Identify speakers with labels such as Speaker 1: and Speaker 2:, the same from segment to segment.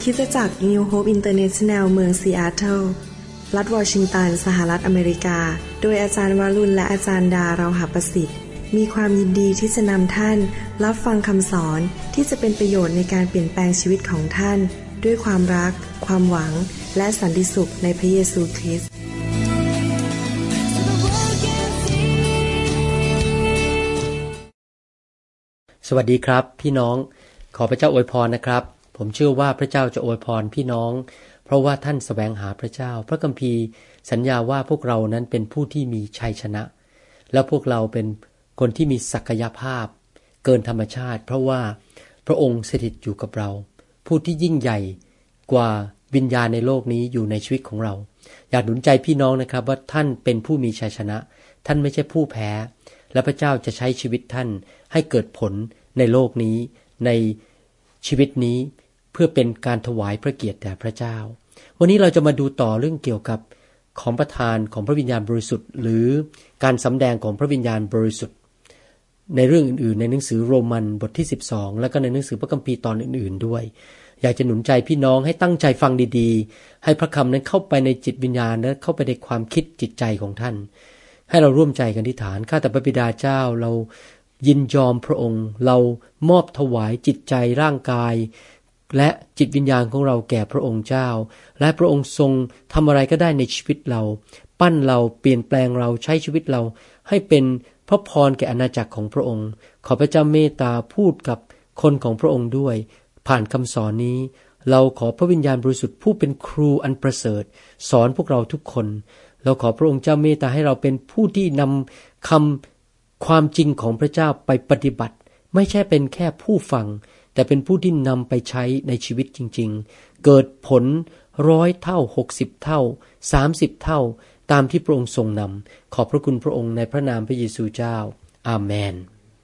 Speaker 1: คริสตจักร New Hope International เมืองซีแอตเทิลรัฐวอชิงตันสหรัฐอเมริกาโดยอาจารย์วรุณและอาจารย์ดาเราหประสิทธิ์มีความยินดีที่จะนำท่านรับฟังคำสอนที่จะเป็นประโยชน์ในการเปลี่ยนแปลงชีวิตของท่านด้วยความรักความหวังและสันติสุขในพระเยซูคริสต์
Speaker 2: สวัสดีครับพี่น้องขอพระเจ้าอวยพรนะครับผมเชื่อว่าพระเจ้าจะอวยพรพี่น้องเพราะว่าท่านแสวงหาพระเจ้าพระคัมภีร์สัญญาว่าพวกเรานั้นเป็นผู้ที่มีชัยชนะและพวกเราเป็นคนที่มีศักยภาพเกินธรรมชาติเพราะว่าพระองค์สถิตอยู่กับเราผู้ที่ยิ่งใหญ่กว่าวิญญาณในโลกนี้อยู่ในชีวิตของเราอยากหนุนใจพี่น้องนะครับว่าท่านเป็นผู้มีชัยชนะท่านไม่ใช่ผู้แพ้และพระเจ้าจะใช้ชีวิตท่านให้เกิดผลในโลกนี้ในชีวิตนี้เพื่อเป็นการถวายพระเกียรติแด่พระเจ้าวันนี้เราจะมาดูต่อเรื่องเกี่ยวกับของประทานของพระวิญญาณบริสุทธิ์หรือการสำแดงของพระวิญญาณบริสุทธิ์ในเรื่องอื่นๆในหนังสือโรมันบทที่12แล้วก็ในหนังสือพระคัมภีร์ตอนอื่นๆด้วยอยากจะหนุนใจพี่น้องให้ตั้งใจฟังดีๆให้พระคำนั้นเข้าไปในจิตวิญญาณและเข้าไปในความคิดจิตใจของท่านให้เราร่วมใจกันอธิษฐานข้าแต่พระบิดาเจ้าเรายินยอมพระองค์เรามอบถวายจิตใจร่างกายและจิตวิญญาณของเราแก่พระองค์เจ้าและพระองค์ทรงทำอะไรก็ได้ในชีวิตเราปั้นเราเปลี่ยนแปลงเราใช้ชีวิตเราให้เป็นพระพรแก่อาณาจักรของพระองค์ขอพระเจ้าเมตตาพูดกับคนของพระองค์ด้วยผ่านคำสอนนี้เราขอพระวิญญาณบริสุทธิ์ผู้เป็นครูอันประเสริฐสอนพวกเราทุกคนเราขอพระองค์เจ้าเมตตาให้เราเป็นผู้ที่นำคำความจริงของพระเจ้าไปปฏิบัติไม่ใช่เป็นแค่ผู้ฟังแต่เป็นผู้ที่นำไปใช้ในชีวิตจริงๆเกิดผล100เท่า60เท่า30เท่าตามที่พระองค์ทรงนำขอบพระคุณพระองค์ในพระนามพระเยซูเจ้าอาเมน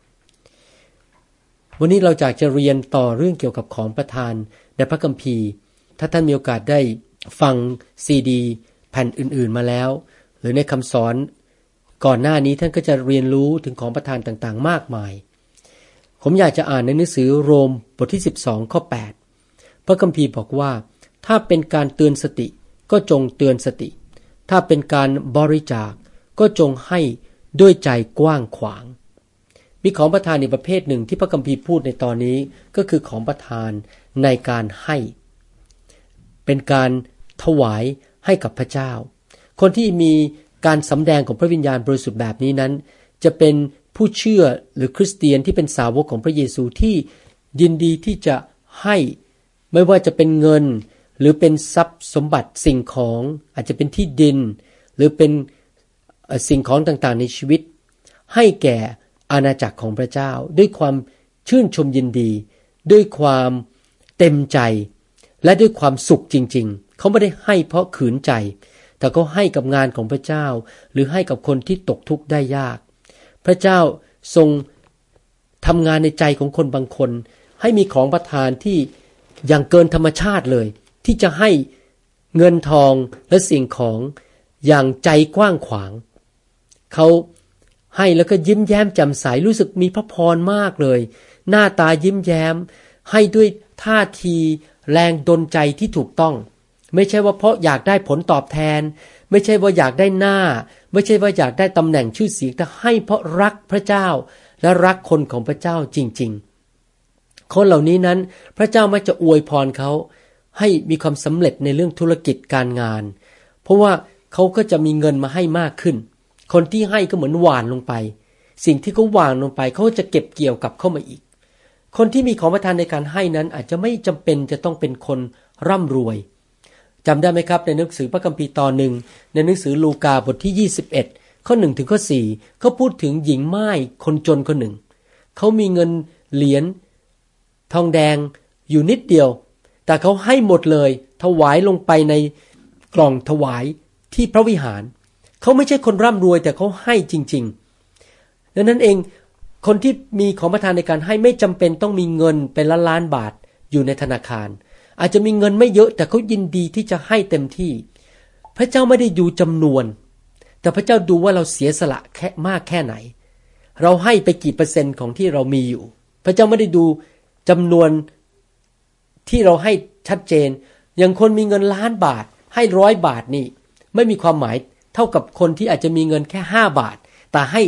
Speaker 2: วันนี้เราจะเรียนต่อเรื่องเกี่ยวกับของประทานในพระคัมภีร์ถ้าท่านมีโอกาสได้ฟังซีดีแผ่นอื่นๆมาแล้วหรือในคำสอนก่อนหน้านี้ท่านก็จะเรียนรู้ถึงของประทานต่างๆมากมายผมอยากจะอ่านในหนังสือโรมบทที่12ข้อ8พระคัมภีร์บอกว่าถ้าเป็นการเตือนสติก็จงเตือนสติถ้าเป็นการบริจาคก็จงให้ด้วยใจกว้างขวางมีของประทานอีกประเภทหนึ่งที่พระคัมภีร์พูดในตอนนี้ก็คือของประทานในการให้เป็นการถวายให้กับพระเจ้าคนที่มีการสำแดงของพระวิญญาณบริสุทธิ์แบบนี้นั้นจะเป็นผู้เชื่อหรือคริสเตียนที่เป็นสาวกของพระเยซูที่ยินดีที่จะให้ไม่ว่าจะเป็นเงินหรือเป็นทรัพย์สมบัติสิ่งของอาจจะเป็นที่ดินหรือเป็นสิ่งของต่างๆในชีวิตให้แก่อาณาจักรของพระเจ้าด้วยความชื่นชมยินดีด้วยความเต็มใจและด้วยความสุขจริงๆเขาไม่ได้ให้เพราะขืนใจแต่เขาให้กับงานของพระเจ้าหรือให้กับคนที่ตกทุกข์ได้ยากพระเจ้าทรงทำงานในใจของคนบางคนให้มีของประทานที่อย่างเกินธรรมชาติเลยที่จะให้เงินทองและสิ่งของอย่างใจกว้างขวางเขาให้แล้วก็ยิ้มแย้มแจ่มใสรู้สึกมีพระพรมากเลยหน้าตายิ้มแย้มให้ด้วยท่าทีแรงดลใจที่ถูกต้องไม่ใช่ว่าเพราะอยากได้ผลตอบแทนไม่ใช่ว่าอยากได้หน้าไม่ใช่ว่าอยากได้ตำแหน่งชื่อเสียงแต่ให้เพราะรักพระเจ้าและรักคนของพระเจ้าจริงๆคนเหล่านี้นั้นพระเจ้ามักจะอวยพรเขาให้มีความสำเร็จในเรื่องธุรกิจการงานเพราะว่าเขาก็จะมีเงินมาให้มากขึ้นคนที่ให้ก็เหมือนหว่านลงไปสิ่งที่เขาหว่านลงไปเขาจะเก็บเกี่ยวกลับเข้ามาอีกคนที่มีของประทานในการให้นั้นอาจจะไม่จำเป็นจะต้องเป็นคนร่ำรวยจำได้ไหมครับในหนังสือพระคัมภีร์ตอนหนึ่งในหนังสือลูกาบทที่21ข้อ1ถึงข้อ4เขาพูดถึงหญิงม่ายคนจนคนหนึ่งเขามีเงินเหรียญทองแดงอยู่นิดเดียวแต่เขาให้หมดเลยถวายลงไปในกล่องถวายที่พระวิหารเขาไม่ใช่คนร่ำรวยแต่เขาให้จริงๆดังนั้นเองคนที่มีของประทานในการให้ไม่จำเป็นต้องมีเงินเป็นล้านๆบาทอยู่ในธนาคารอาจจะมีเงินไม่เยอะแต่เขายินดีที่จะให้เต็มที่พระเจ้าไม่ได้ดูจำนวนแต่พระเจ้าดูว่าเราเสียสละแค่มากแค่ไหนเราให้ไปกี่เปอร์เซ็นต์ของที่เรามีอยู่พระเจ้าไม่ได้ดูจำนวนที่เราให้ชัดเจนอย่างคนมีเงิน1,000,000 บาทให้100 บาทนี่ไม่มีความหมายเท่ากับคนที่อาจจะมีเงินแค่5 บาทแต่ให้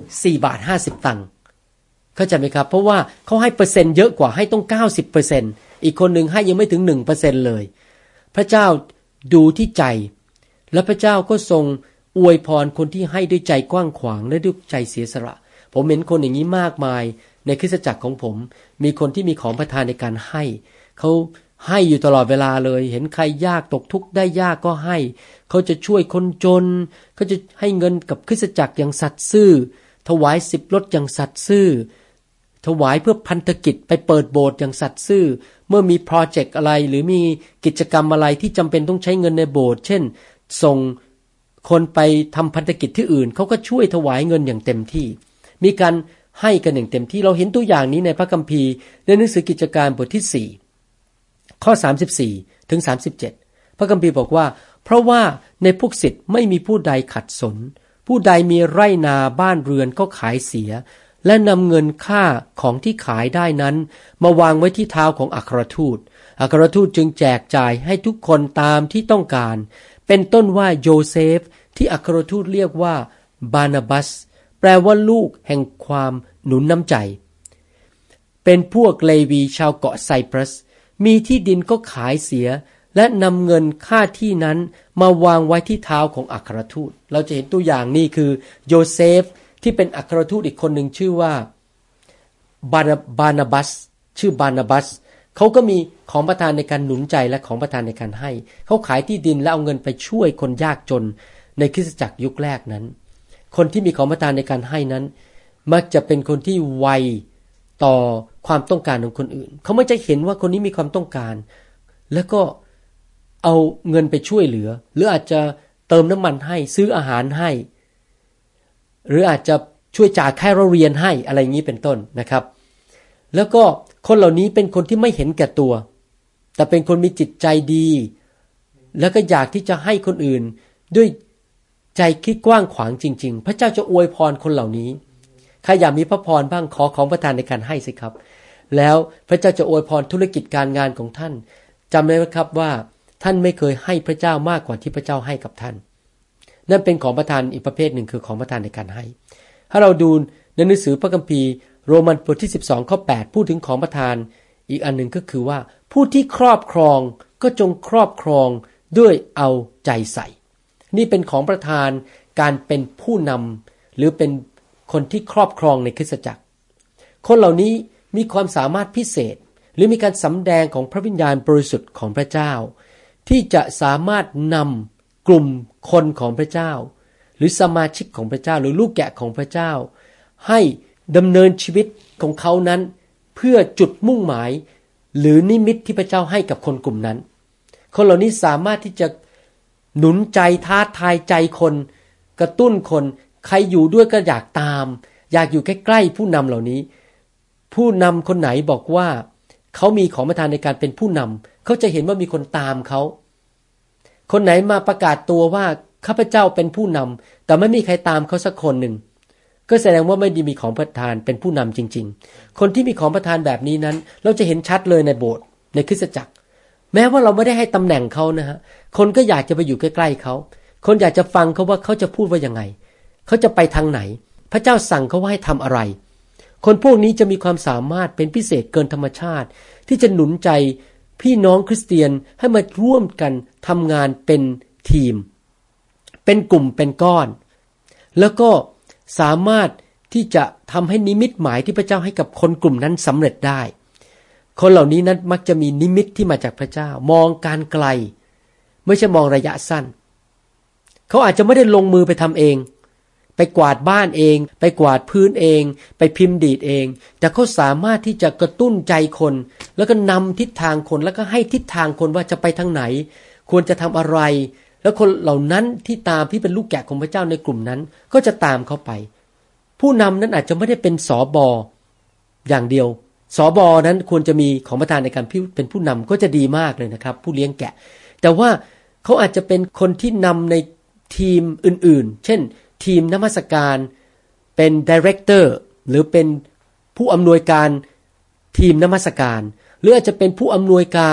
Speaker 2: 4 บาท 50 ตังค์เข้าใจไหมครับเพราะว่าเขาให้เปอร์เซ็นต์เยอะกว่าให้ต้อง 90% อีกคนหนึ่งให้ยังไม่ถึง 1% เลยพระเจ้าดูที่ใจและพระเจ้าก็ทรงอวยพรคนที่ให้ด้วยใจกว้างขวางและด้วยใจเสียสละผมเห็นคนอย่างนี้มากมายในคริสตจักรของผมมีคนที่มีของประทานในการให้เขาให้อยู่ตลอดเวลาเลยเห็นใครยากตกทุกข์ได้ยากก็ให้เขาจะช่วยคนจนเขาจะให้เงินกับคริสตจักรอย่างสัตย์ซื่อถวาย10 ลดอย่างสัตย์ซื่อถวายเพื่อพันธกิจไปเปิดโบสถ์อย่างสัตย์ซื่อเมื่อมีโปรเจกต์อะไรหรือมีกิจกรรมอะไรที่จำเป็นต้องใช้เงินในโบสถ์เช่นส่งคนไปทำพันธกิจที่อื่นเขาก็ช่วยถวายเงินอย่างเต็มที่มีการให้กันอย่างเต็มที่เราเห็นตัวอย่างนี้ในพระคัมภีร์ในหนังสือกิจการบทที่4ข้อ34ถึง37พระคัมภีร์บอกว่าเพราะว่าในพวกศิษย์ไม่มีผู้ใดขัดสนผู้ใดมีไร่นาบ้านเรือนก็ขายเสียและนำเงินค่าของที่ขายได้นั้นมาวางไว้ที่เท้าของอัครทูตอัครทูตจึงแจกจ่ายให้ทุกคนตามที่ต้องการเป็นต้นว่าโยเซฟที่อัครทูตเรียกว่าบานาบัสแปลว่าลูกแห่งความหนุนน้ำใจเป็นพวกเลวีชาวเกาะไซปรัสมีที่ดินก็ขายเสียและนำเงินค่าที่นั้นมาวางไว้ที่เท้าของอัครทูตเราจะเห็นตัวอย่างนี่คือโยเซฟที่เป็นอัครทูตอีกคนหนึ่งชื่อว่าบานาบัสชื่อบานาบัสเขาก็มีของประทานในการหนุนใจและของประทานในการให้เขาขายที่ดินและเอาเงินไปช่วยคนยากจนในคริสตจักรยุคแรกนั้นคนที่มีของประทานในการให้นั้นมักจะเป็นคนที่ไวต่อความต้องการของคนอื่นเขาไม่จะเห็นว่าคนนี้มีความต้องการแล้วก็เอาเงินไปช่วยเหลือหรืออาจจะเติมน้ำมันให้ซื้ออาหารให้หรืออาจจะช่วยจ่ายค่าเรียนให้อะไรอย่างนี้เป็นต้นนะครับแล้วก็คนเหล่านี้เป็นคนที่ไม่เห็นแก่ตัวแต่เป็นคนมีจิตใจดีแล้วก็อยากที่จะให้คนอื่นด้วยใจคิดกว้างขวางจริงๆพระเจ้าจะอวยพรคนเหล่านี้ใครอยากมีพระพรบ้างขอของประทานในการให้สิครับแล้วพระเจ้าจะอวยพรธุรกิจการงานของท่านจำไว้ครับว่าท่านไม่เคยให้พระเจ้ามากกว่าที่พระเจ้าให้กับท่านนั่นเป็นของประทานอีกประเภทหนึ่งคือของประทานในการให้ถ้าเราดูในหนังสือพระคัมภีร์โรมันบทที่12ข้อ8พูดถึงของประทานอีกอันหนึ่งก็คือว่าผู้ที่ครอบครองก็จงครอบครองด้วยเอาใจใส่นี่เป็นของประทานการเป็นผู้นำหรือเป็นคนที่ครอบครองในคริสตจักรคนเหล่านี้มีความสามารถพิเศษหรือมีการสำแดงของพระวิญญาณบริสุทธิ์ของพระเจ้าที่จะสามารถนำกลุ่มคนของพระเจ้าหรือสมาชิกของพระเจ้าหรือลูกแกะของพระเจ้าให้ดำเนินชีวิตของเขานั้นเพื่อจุดมุ่งหมายหรือนิมิตที่พระเจ้าให้กับคนกลุ่มนั้นคนเหล่านี้สามารถที่จะหนุนใจท้าทายใจคนกระตุ้นคนใครอยู่ด้วยก็อยากตามอยากอยู่ใกล้ๆผู้นำเหล่านี้ผู้นำคนไหนบอกว่าเขามีของประทานในการเป็นผู้นำเขาจะเห็นว่ามีคนตามเขาคนไหนมาประกาศตัวว่าข้าพเจ้าเป็นผู้นำแต่ไม่มีใครตามเขาสักคนหนึ่งก็แสดงว่าไม่ได้มีของประทานเป็นผู้นำจริงๆคนที่มีของประทานแบบนี้นั้นเราจะเห็นชัดเลยในโบสถ์ในคริสตจักรแม้ว่าเราไม่ได้ให้ตำแหน่งเขานะฮะคนก็อยากจะไปอยู่ใกล้ๆเขาคนอยากจะฟังเขาว่าเขาจะพูดว่ายังไงเขาจะไปทางไหนพระเจ้าสั่งเขาว่าให้ทำอะไรคนพวกนี้จะมีความสามารถเป็นพิเศษเกินธรรมชาติที่จะหนุนใจพี่น้องคริสเตียนให้มาร่วมกันทำงานเป็นทีมเป็นกลุ่มเป็นก้อนแล้วก็สามารถที่จะทำให้นิมิตหมายที่พระเจ้าให้กับคนกลุ่มนั้นสำเร็จได้คนเหล่านี้นั้นมักจะมีนิมิตที่มาจากพระเจ้ามองการไกลไม่ใช่มองระยะสั้นเขาอาจจะไม่ได้ลงมือไปทำเองไปกวาดบ้านเองไปกวาดพื้นเองไปพิมพ์ดีดเองแต่เขาสามารถที่จะกระตุ้นใจคนแล้วก็นำทิศทางคนแล้วก็ให้ทิศทางคนว่าจะไปทางไหนควรจะทำอะไรแล้วคนเหล่านั้นที่ตามที่เป็นลูกแกะของพระเจ้าในกลุ่มนั้นก็จะตามเขาไปผู้นำนั้นอาจจะไม่ได้เป็นสบอย่างเดียวสบนั้นควรจะมีของประทานในการเป็นผู้นำก็จะดีมากเลยนะครับผู้เลี้ยงแกะแต่ว่าเขาอาจจะเป็นคนที่นำในทีมอื่นๆเช่นทีมนมัสการเป็นไดเรคเตอร์หรือเป็นผู้อำนวยการทีมนมัสการหรืออาจจะเป็นผู้อำนวยการ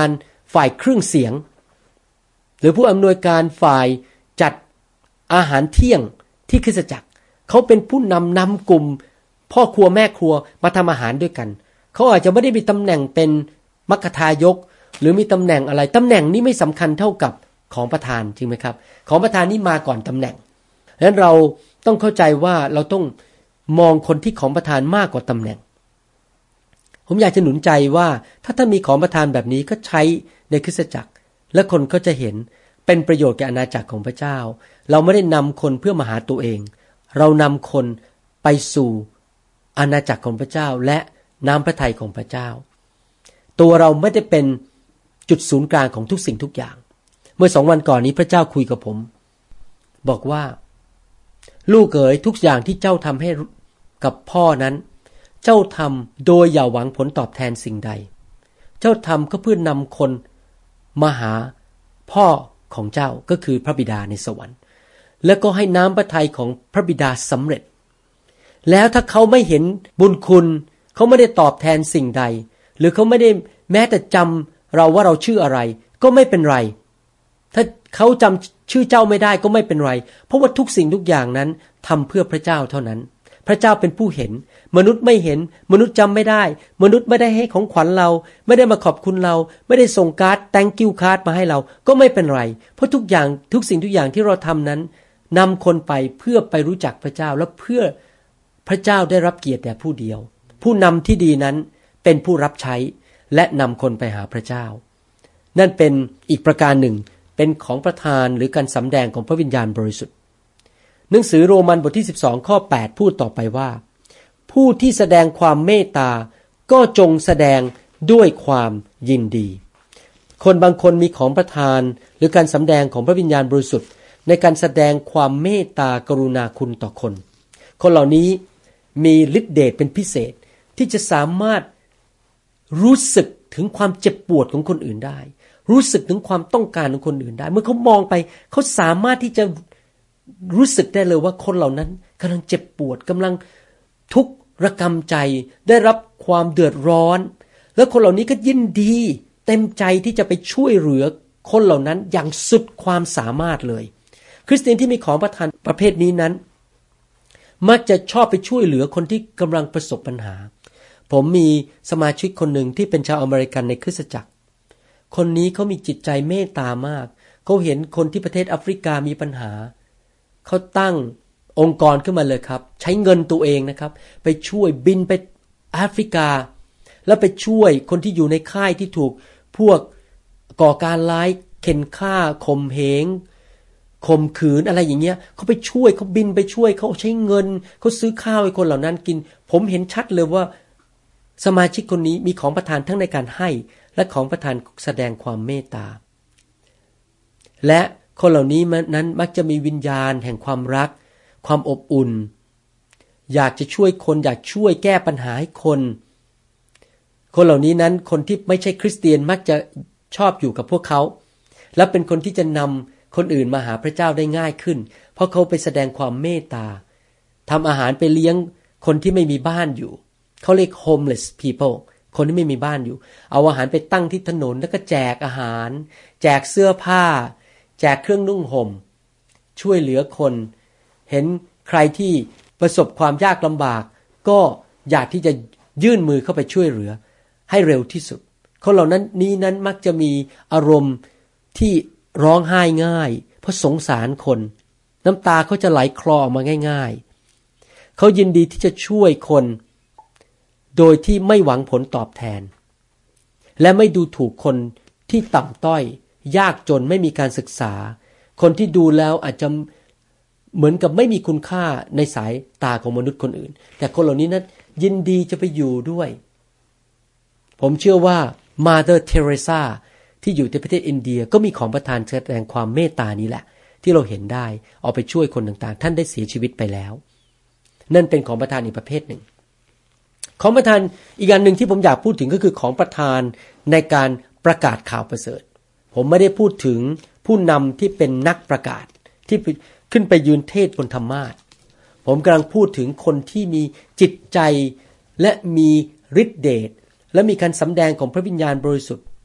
Speaker 2: ฝ่ายเครื่องเสียงหรือผู้อำนวยการฝ่ายจัดอาหารเที่ยงที่คริสตจักรเขาเป็นผู้นำกลุ่มพ่อครัวแม่ครัวมาทำอาหารด้วยกันเขาอาจจะไม่ได้มีตำแหน่งเป็นมัคคทายกหรือมีตำแหน่งอะไรตำแหน่งนี้ไม่สำคัญเท่ากับของประธานจริงไหมครับของประธานนี้มาก่อนตำแหน่งดังนั้นเราต้องเข้าใจว่าเราต้องมองคนที่ของประธานมากกว่าตำแหน่งผมอยากจะหนุนใจว่าถ้าท่านมีของประธานแบบนี้ก็ใช้ในคริสตจักรและคนก็จะเห็นเป็นประโยชน์แก่อาณาจักรของพระเจ้าเราไม่ได้นำคนเพื่อมาหาตัวเองเรานำคนไปสู่อาณาจักรของพระเจ้าและน้ำพระทัยของพระเจ้าตัวเราไม่ได้เป็นจุดศูนย์กลางของทุกสิ่งทุกอย่างเมื่อ2 วันก่อนนี้พระเจ้าคุยกับผมบอกว่าลูกเอ๋ยทุกอย่างที่เจ้าทำให้กับพ่อนั้นเจ้าทำโดยอย่าหวังผลตอบแทนสิ่งใดเจ้าทำก็เพื่อนำคนมาหาพ่อของเจ้าก็คือพระบิดาในสวรรค์แล้วก็ให้น้ำพระทัยของพระบิดาสำเร็จแล้วถ้าเขาไม่เห็นบุญคุณเขาไม่ได้ตอบแทนสิ่งใดหรือเขาไม่ได้แม้แต่จำเราว่าเราชื่ออะไรก็ไม่เป็นไรถ้าเขาจำชื่อเจ้าไม่ได้ก็ไม่เป็นไรเพราะว่าทุกสิ่งทุกอย่างนั้นทำเพื่อพระเจ้าเท่านั้นพระเจ้าเป็นผู้เห็นมนุษย์ไม่เห็นมนุษย์จำไม่ได้มนุษย์ไม่ได้ให้ของขวัญเราไม่ได้มาขอบคุณเราไม่ได้ส่งการ์ด thank you card มาให้เราก็ไม่เป็นไรเพราะทุกอย่างทุกสิ่งทุกอย่างที่เราทำนั้นนำคนไปเพื่อไปรู้จักพระเจ้าและเพื่อพระเจ้าได้รับเกียรติแต่ผู้เดียวผู้นำที่ดีนั้นเป็นผู้รับใช้และนำคนไปหาพระเจ้านั่นเป็นอีกประการหนึ่งเป็นของประธานหรือการสำแดงของพระวิญญาณบริสุทธิ์หนังสือโรมันบทที่12ข้อ8พูดต่อไปว่าผู้ที่แสดงความเมตตาก็จงแสดงด้วยความยินดีคนบางคนมีของประธานหรือการสำแดงของพระวิญญาณบริสุทธิ์ในการแสดงความเมตตากรุณาคุณต่อคนคนเหล่านี้มีฤทธิ์เดชเป็นพิเศษที่จะสามารถรู้สึกถึงความเจ็บปวดของคนอื่นได้รู้สึกถึงความต้องการของคนอื่นได้เมื่อเขามองไปเขาสามารถที่จะรู้สึกได้เลยว่าคนเหล่านั้นกำลังเจ็บปวดกำลังทุกข์ระกำใจได้รับความเดือดร้อนแล้วคนเหล่านี้ก็ยินดีเต็มใจที่จะไปช่วยเหลือคนเหล่านั้นอย่างสุดความสามารถเลยคริสเตียนที่มีของประทานประเภทนี้นั้นมักจะชอบไปช่วยเหลือคนที่กำลังประสบปัญหาผมมีสมาชิกคนหนึ่งที่เป็นชาวอเมริกันในคริสตจักรคนนี้เขามีจิตใจเมตตามากเขาเห็นคนที่ประเทศแอฟริกามีปัญหาเขาตั้งองค์กรขึ้นมาเลยครับใช้เงินตัวเองนะครับไปช่วยบินไปแอฟริกาแล้วไปช่วยคนที่อยู่ในค่ายที่ถูกพวกก่อการร้ายเข็นฆ่าข่มเหงข่มขืนอะไรอย่างเงี้ยเขาไปช่วยเขาบินไปช่วยเขาใช้เงินเขาซื้อข้าวให้คนเหล่านั้นกินผมเห็นชัดเลยว่าสมาชิกคนนี้มีของประทานทั้งในการให้และของประทานแสดงความเมตตาและคนเหล่านี้นั้นมักจะมีวิญญาณแห่งความรักความอบอุ่นอยากจะช่วยคนอยากช่วยแก้ปัญหาให้คนเหล่านี้นั้นคนที่ไม่ใช่คริสเตียนมักจะชอบอยู่กับพวกเขาและเป็นคนที่จะนำคนอื่นมาหาพระเจ้าได้ง่ายขึ้นเพราะเขาไปแสดงความเมตตาทำอาหารไปเลี้ยงคนที่ไม่มีบ้านอยู่เขาเรียก homeless people คนที่ไม่มีบ้านอยู่เอาอาหารไปตั้งที่ถนนแล้วก็แจกอาหารแจกเสื้อผ้าแจกเครื่องนุ่งห่มช่วยเหลือคนเห็นใครที่ประสบความยากลำบากก็อยากที่จะยื่นมือเข้าไปช่วยเหลือให้เร็วที่สุดคนเหล่านั้นมักจะมีอารมณ์ที่ร้องไห้ง่ายเพราะสงสารคนน้ำตาเขาจะไหลคลอออกมาง่ายๆเขายินดีที่จะช่วยคนโดยที่ไม่หวังผลตอบแทนและไม่ดูถูกคนที่ต่ำต้อยยากจนไม่มีการศึกษาคนที่ดูแล้วอาจจะเหมือนกับไม่มีคุณค่าในสายตาของมนุษย์คนอื่นแต่คนเหล่านี้นั้นยินดีจะไปอยู่ด้วยผมเชื่อว่า Mother Teresa ที่อยู่ในประเทศอินเดียก็มีของประทานแสดงความเมตตานี้แหละที่เราเห็นได้เอาไปช่วยคนต่างๆท่านได้เสียชีวิตไปแล้วนั่นเป็นของประทานอีกประเภทหนึ่งของประทานอีกอันหนึ่งที่ผมอยากพูดถึงก็คือของประทานในการประกาศข่าวประเสริฐผมไม่ได้พูดถึงผู้นำที่เป็นนักประกาศที่ขึ้นไปยืนเทศบนธรรมาสน์ผมกำลังพูดถึงคนที่มีจิตใจและมีฤทธิ์เดชและมีการสำแดงของพระวิญญาณบริสุทธิ์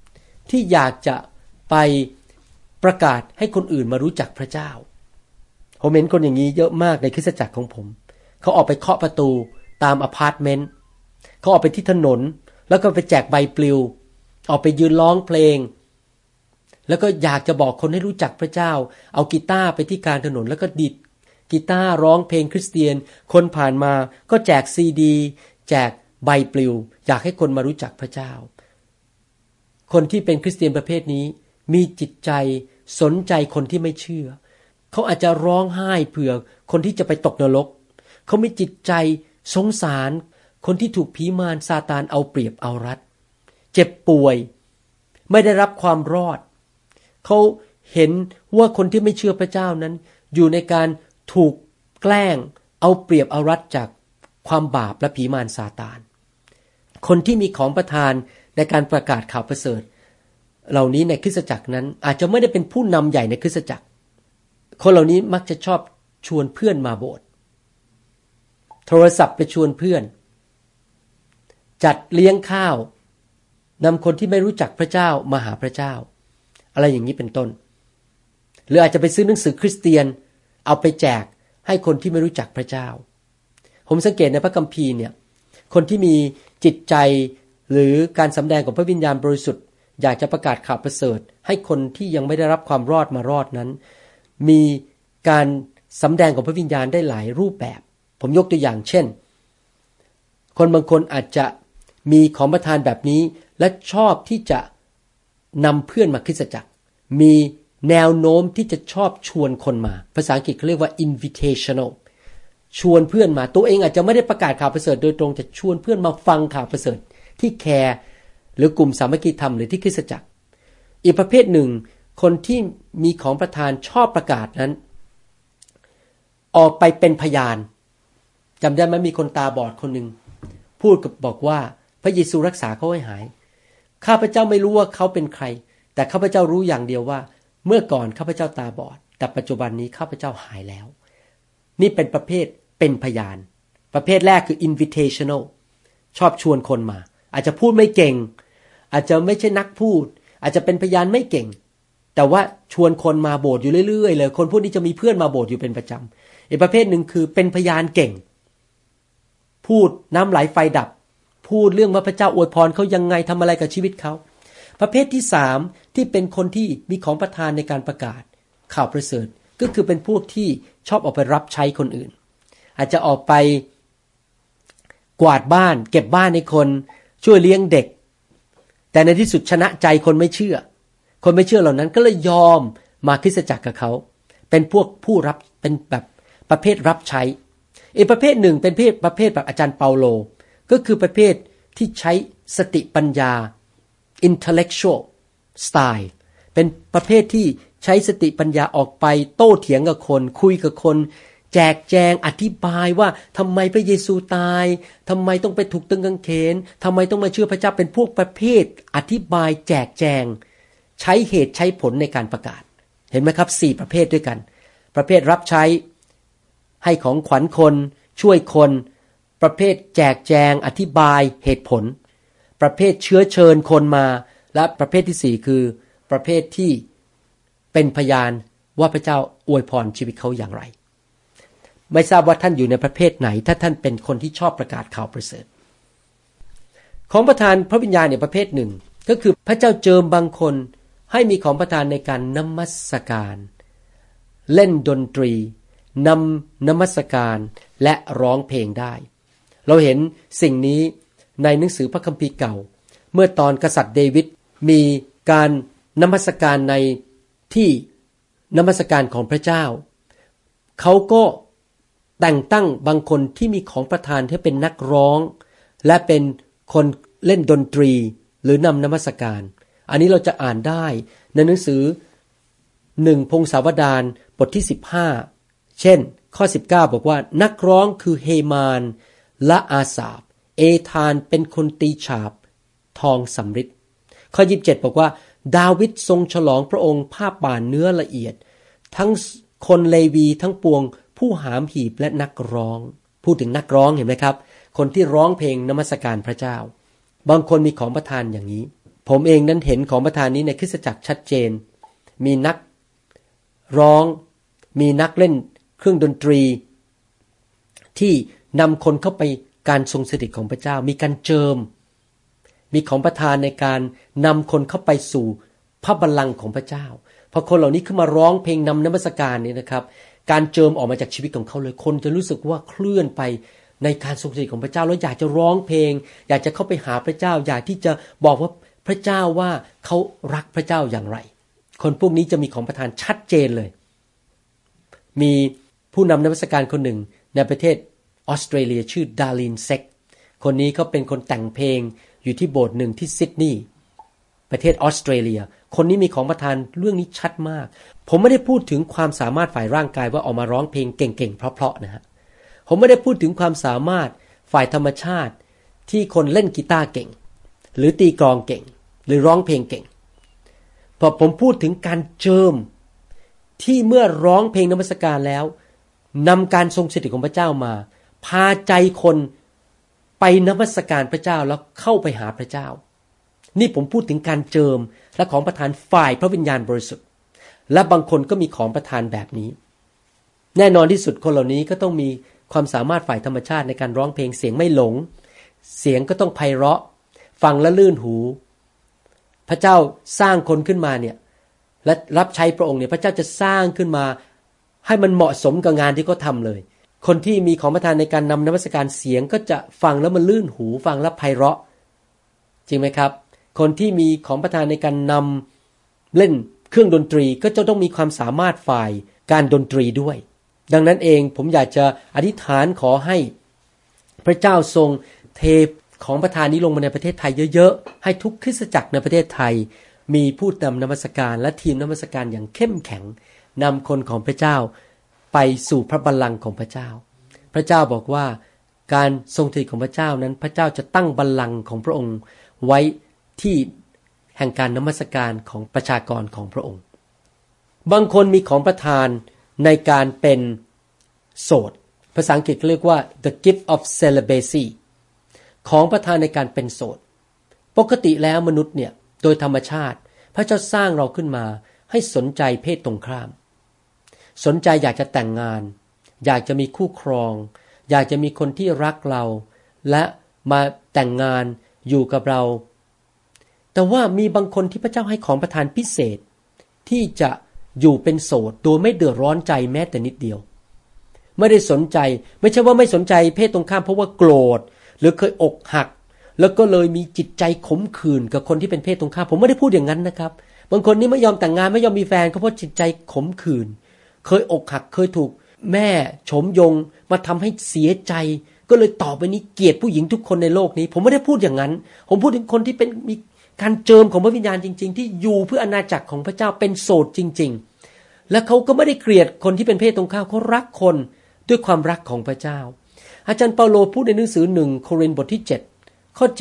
Speaker 2: ที่อยากจะไปประกาศให้คนอื่นมารู้จักพระเจ้าผมเห็นคนอย่างนี้เยอะมากในคริสตจักรของผมเขาออกไปเคาะประตูตามอพาร์ตเมนต์เขาออกไปที่ถนนแล้วก็ไปแจกใบปลิวออกไปยืนร้องเพลงแล้วก็อยากจะบอกคนให้รู้จักพระเจ้าเอากีตาร์ไปที่กลางถนนแล้วก็ดีดกีตาร์ร้องเพลงคริสเตียนคนผ่านมาก็แจกซีดีแจกใบปลิวอยากให้คนมารู้จักพระเจ้าคนที่เป็นคริสเตียนประเภทนี้มีจิตใจสนใจคนที่ไม่เชื่อเขาอาจจะร้องไห้เผื่อคนที่จะไปตกนรกเขามีจิตใจสงสารคนที่ถูกผีมารซาตานเอาเปรียบเอารัดเจ็บป่วยไม่ได้รับความรอดเขาเห็นว่าคนที่ไม่เชื่อพระเจ้านั้นอยู่ในการถูกแกล้งเอาเปรียบเอารัดจากความบาปและผีมารซาตานคนที่มีของประทานในการประกาศข่าวประเสริฐเหล่านี้ในคริสตจักรนั้นอาจจะไม่ได้เป็นผู้นำใหญ่ในคริสตจักรคนเหล่านี้มักจะชอบชวนเพื่อนมาโบสถ์โทรศัพท์ไปชวนเพื่อนจัดเลี้ยงข้าวนำคนที่ไม่รู้จักพระเจ้ามาหาพระเจ้าอะไรอย่างนี้เป็นต้นหรืออาจจะไปซื้อหนังสือคริสเตียนเอาไปแจกให้คนที่ไม่รู้จักพระเจ้าผมสังเกตในพระคัมภีร์เนี่ยคนที่มีจิตใจหรือการสำแดงของพระวิญญาณบริสุทธิ์อยากจะประกาศข่าวประเสริฐให้คนที่ยังไม่ได้รับความรอดมารอดนั้นมีการสำแดงของพระวิญญาณได้หลายรูปแบบผมยกตัวอย่างเช่นคนบางคนอาจจะมีของประทานแบบนี้และชอบที่จะนำเพื่อนมาคริสตจักรมีแนวโน้มที่จะชอบชวนคนมาภาษาอังกฤษเขาเรียกว่า invitational ชวนเพื่อนมาตัวเองอาจจะไม่ได้ประกาศข่าวประเสริฐโดยตรงแต่ชวนเพื่อนมาฟังข่าวประเสริฐที่แคร์หรือกลุ่มสามัคคีธรรมหรือที่คริสตจักรอีกประเภทหนึ่งคนที่มีของประทานชอบประกาศนั้นออกไปเป็นพยานจำได้ไหมมีคนตาบอดคนหนึ่งพูดกับบอกว่าพระเยซูรักษาเขาให้หายข้าพเจ้าไม่รู้ว่าเขาเป็นใครแต่ข้าพเจ้ารู้อย่างเดียวว่าเมื่อก่อนข้าพเจ้าตาบอดแต่ปัจจุบันนี้ข้าพเจ้าหายแล้วนี่เป็นประเภทเป็นพยานประเภทแรกคือ invitational ชอบชวนคนมาอาจจะพูดไม่เก่งอาจจะไม่ใช่นักพูดอาจจะเป็นพยานไม่เก่งแต่ว่าชวนคนมาโบสถ์อยู่เรื่อยๆเลยคนพวกนี้จะมีเพื่อนมาโบสถ์อยู่เป็นประจำอีกประเภทหนึ่งคือเป็นพยานเก่งพูดน้ำไหลไฟดับพูดเรื่องว่าพระเจ้าอวยพรเขายังไงทำอะไรกับชีวิตเขาประเภทที่สามที่เป็นคนที่มีของประทานในการประกาศข่าวประเสริฐก็คือเป็นพวกที่ชอบออกไปรับใช้คนอื่นอาจจะออกไปกวาดบ้านเก็บบ้านให้คนช่วยเลี้ยงเด็กแต่ในที่สุดชนะใจคนไม่เชื่อคนไม่เชื่อเหล่านั้นก็เลยยอมมาคริสตจักรกับเขาเป็นพวกผู้รับเป็นแบบประเภทรับใช้อีกประเภทหนึ่งเป็นประเภทแบบอาจารย์เปาโลก็คือประเภทที่ใช้สติปัญญา intellectual style เป็นประเภทที่ใช้สติปัญญาออกไปโต้เถียงกับคนคุยกับคนแจกแจงอธิบายว่าทำไมพระเยซูตายทำไมต้องไปถูกตึงกางเขนทำไมต้องมาเชื่อพระเจ้าเป็นพวกประเภทอธิบายแจกแจงใช้เหตุใช้ผลในการประกาศเห็นไหมครับ4ประเภทด้วยกันประเภทรับใช้ให้ของขวัญคนช่วยคนประเภทแจกแจงอธิบายเหตุผลประเภทเชื้อเชิญคนมาและประเภทที่4คือประเภทที่เป็นพยานว่าพระเจ้าอวยพรชีวิตเขาอย่างไรไม่ทราบว่าท่านอยู่ในประเภทไหนถ้าท่านเป็นคนที่ชอบประกาศข่าวประเสริฐของประทานพระวิญญาณเนี่ยประเภทหนึ่งก็คือพระเจ้าเจิมบางคนให้มีของประทานในการนมัสการเล่นดนตรีนมัสการและร้องเพลงได้เราเห็นสิ่งนี้ในหนังสือพระคัมภีร์เก่าเมื่อตอนกษัตริย์เดวิดมีการนมัสการในที่นมัสการของพระเจ้าเขาก็แต่งตั้งบางคนที่มีของประทานให้เป็นนักร้องและเป็นคนเล่นดนตรีหรือนำนมัสการอันนี้เราจะอ่านได้ในหนังสือ1พงศาวดารบทที่15เช่นข้อ19บอกว่านักร้องคือเฮมานและอาสาฟเอธานเป็นคนตีฉาบทองสำริดข้อ27บอกว่าดาวิดทรงฉลองพระองค์ผ้าป่านเนื้อละเอียดทั้งคนเลวีทั้งปวงผู้หามหีบและนักร้องพูดถึงนักร้องเห็นไหมครับคนที่ร้องเพลงนมัสการพระเจ้าบางคนมีของประทานอย่างนี้ผมเองนั้นเห็นของประทานนี้ในคริสตจักรชัดเจนมีนักร้องมีนักเล่นเครื่องดนตรีที่นำคนเข้าไปการทรงสถิตของพระเจ้ามีการเจิมมีของประทานในการนำคนเข้าไปสู่พระบัลลังก์ของพระเจ้าพอคนเหล่านี้ขึ้นมาร้องเพลงนำนมัสการนี่นะครับการเจิมออกมาจากชีวิตของเขาเลยคนจะรู้สึกว่าเคลื่อนไปในการทรงสถิตของพระเจ้าแล้วอยากจะร้องเพลงอยากจะเข้าไปหาพระเจ้าอยากที่จะบอกว่าพระเจ้าว่าเขารักพระเจ้าอย่างไรคนพวกนี้จะมีของประทานชัดเจนเลยมีผู้นำนมัสการคนหนึ่งในประเทศออสเตรเลียชื่อดารินเซ็กคนนี้เขาเป็นคนแต่งเพลงอยู่ที่โบสถ์หนึ่งที่ซิดนีย์ประเทศออสเตรเลียคนนี้มีของประทานเรื่องนี้ชัดมากผมไม่ได้พูดถึงความสามารถฝ่ายร่างกายว่าออกมาร้องเพลงเก่งๆเพราะๆนะฮะผมไม่ได้พูดถึงความสามารถฝ่ายธรรมชาติที่คนเล่นกีตาร์เก่งหรือตีกลองเก่งหรือร้องเพลงเก่งพอผมพูดถึงการเจิมที่เมื่อร้องเพลงนมัสการแล้วนำการทรงสถิตของพระเจ้ามาพาใจคนไปนมัสการพระเจ้าแล้วเข้าไปหาพระเจ้านี่ผมพูดถึงการเจิมและของประทานฝ่ายพระวิญญาณบริสุทธิ์และบางคนก็มีของประทานแบบนี้แน่นอนที่สุดคนเหล่านี้ก็ต้องมีความสามารถฝ่ายธรรมชาติในการร้องเพลงเสียงไม่หลงเสียงก็ต้องไพเราะฟังและลื่นหูพระเจ้าสร้างคนขึ้นมาเนี่ยและรับใช้พระองค์เนี่ยพระเจ้าจะสร้างขึ้นมาให้มันเหมาะสมกับงานที่เขาทำเลยคนที่มีของประทานในการนำนมัสการเสียงก็จะฟังแล้วมันลื่นหูฟังแล้วไพเราะจริงไหมครับคนที่มีของประทานในการนำเล่นเครื่องดนตรีก็จะต้องมีความสามารถฝ่ายการดนตรีด้วยดังนั้นเองผมอยากจะอธิษฐานขอให้พระเจ้าทรงเทของประทานนี้ลงมาในประเทศไทยเยอะๆให้ทุกคริสตจักรในประเทศไทยมีผู้นำนมัสการและทีมนมัสการอย่างเข้มแข็งนำคนของพระเจ้าไปสู่พระบัลลังก์ของพระเจ้าพระเจ้าบอกว่าการทรงสถิตของพระเจ้านั้นพระเจ้าจะตั้งบัลลังก์ของพระองค์ไว้ที่แห่งการนมัสการของประชากรของพระองค์บางคนมีของประทานในการเป็นโสดภาษาอังกฤษเรียกว่า the gift of celibacy ของประทานในการเป็นโสดปกติแล้วมนุษย์เนี่ยโดยธรรมชาติพระเจ้าสร้างเราขึ้นมาให้สนใจเพศตรงข้ามสนใจอยากจะแต่งงานอยากจะมีคู่ครองอยากจะมีคนที่รักเราและมาแต่งงานอยู่กับเราแต่ว่ามีบางคนที่พระเจ้าให้ของประทานพิเศษที่จะอยู่เป็นโสดโดยไม่เดือดร้อนใจแม้แต่นิดเดียวไม่ได้สนใจไม่ใช่ว่าไม่สนใจเพศตรงข้ามเพราะว่าโกรธหรือเคยอกหักแล้วก็เลยมีจิตใจขมขื่นกับคนที่เป็นเพศตรงข้ามผมไม่ได้พูดอย่างนั้นนะครับบางคนนี่ไม่ยอมแต่งงานไม่ยอมมีแฟนก็เพราะจิตใจขมขื่นเคยอกหักเคยถูกแม่โฉมยงมาทำให้เสียใจก็เลยต่อไปนี้เกลียดผู้หญิงทุกคนในโลกนี้ผมไม่ได้พูดอย่างนั้นผมพูดถึงคนที่เป็นมีการเจิมของพระวิญญาณจริงๆที่อยู่เพื่ออาณาจักรของพระเจ้าเป็นโสดจริงๆและเขาก็ไม่ได้เกลียดคนที่เป็นเพศตรงข้ามเขารักคนด้วยความรักของพระเจ้าอาจารย์เปาโลพูดในหนังสือ1โครินธ์บทที่7ข้อ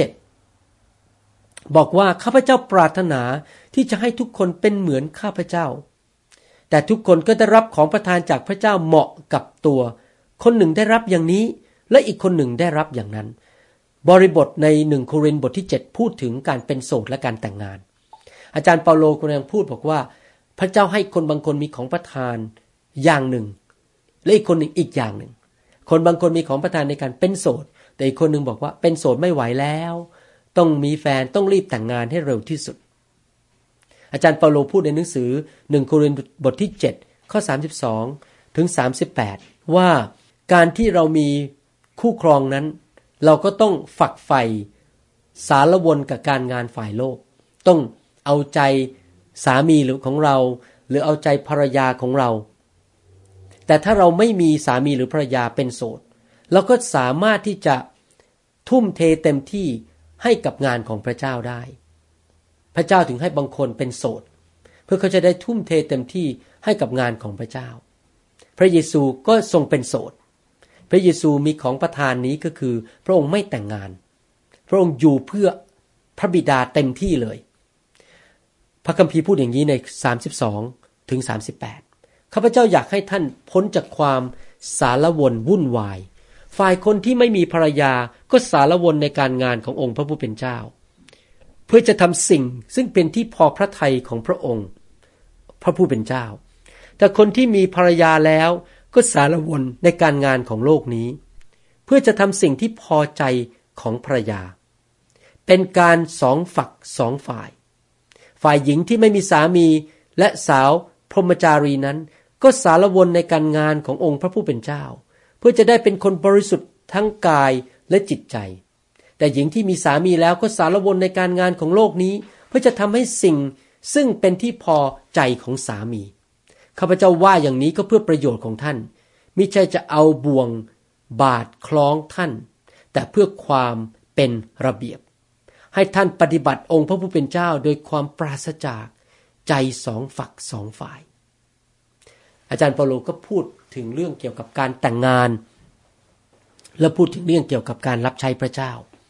Speaker 2: 7บอกว่าข้าพเจ้าปรารถนาที่จะให้ทุกคนเป็นเหมือนข้าพเจ้าแต่ทุกคนก็ได้รับของประทานจากพระเจ้าเหมาะกับตัวคนหนึ่งได้รับอย่างนี้และอีกคนหนึ่งได้รับอย่างนั้นบริบทใน1โครินธ์บทที่7พูดถึงการเป็นโสดและการแต่งงานอาจารย์เปาโลก็ยังพูดบอกว่าพระเจ้าให้คนบางคนมีของประทานอย่างหนึ่งและอีกคนหนึ่งอีกอย่างหนึ่งคนบางคนมีของประทานในการเป็นโสดแต่อีกคนหนึ่งบอกว่าเป็นโสดไม่ไหวแล้วต้องมีแฟนต้องรีบแต่งงานให้เร็วที่สุดอาจารย์เปาโลพูดในหนังสือ1โครินธ์บทที่7ข้อ32ถึง38ว่าการที่เรามีคู่ครองนั้นเราก็ต้องฝักใฝ่สารวนกับการงานฝ่ายโลกต้องเอาใจสามีหรือของเราหรือเอาใจภรรยาของเราแต่ถ้าเราไม่มีสามีหรือภรรยาเป็นโสดเราก็สามารถที่จะทุ่มเทเต็มที่ให้กับงานของพระเจ้าได้พระเจ้าถึงให้บางคนเป็นโสดเพื่อเขาจะได้ทุ่มเทเต็มที่ให้กับงานของพระเจ้าพระเยซูก็ทรงเป็นโสดพระเยซูมีของประทานนี้ก็คือพระองค์ไม่แต่งงานพระองค์อยู่เพื่อพระบิดาเต็มที่เลยพระคัมภีร์พูดอย่างนี้ใน32ถึง38ข้าพเจ้าอยากให้ท่านพ้นจากความสารวนวุ่นวายฝ่ายคนที่ไม่มีภรรยาก็สารวนในการงานขององค์พระผู้เป็นเจ้าเพื่อจะทำสิ่งซึ่งเป็นที่พอพระทัยของพระองค์พระผู้เป็นเจ้าแต่คนที่มีภรรยาแล้วก็สารวนในการงานของโลกนี้เพื่อจะทำสิ่งที่พอใจของภรรยาเป็นการสองฝักสองฝ่ายฝ่ายหญิงที่ไม่มีสามีและสาวพรหมจารีนั้นก็สารวนในการงานขององค์พระผู้เป็นเจ้าเพื่อจะได้เป็นคนบริสุทธิ์ทั้งกายและจิตใจแต่หญิงที่มีสามีแล้วก็สารวนในการงานของโลกนี้เพื่อจะทำให้สิ่งซึ่งเป็นที่พอใจของสามีข้าพเจ้าว่าอย่างนี้ก็เพื่อประโยชน์ของท่านมิใช่จะเอาบ่วงบาดคล้องท่านแต่เพื่อความเป็นระเบียบให้ท่านปฏิบัติองค์พระผู้เป็นเจ้าโดยความปราศจากใจสองฝักสองฝ่ายอาจารย์เปาโลก็พูดถึงเรื่องเกี่ยวกับการแต่งงานและพูดถึงเรื่องเกี่ยวกับการรับใช้พระเจ้า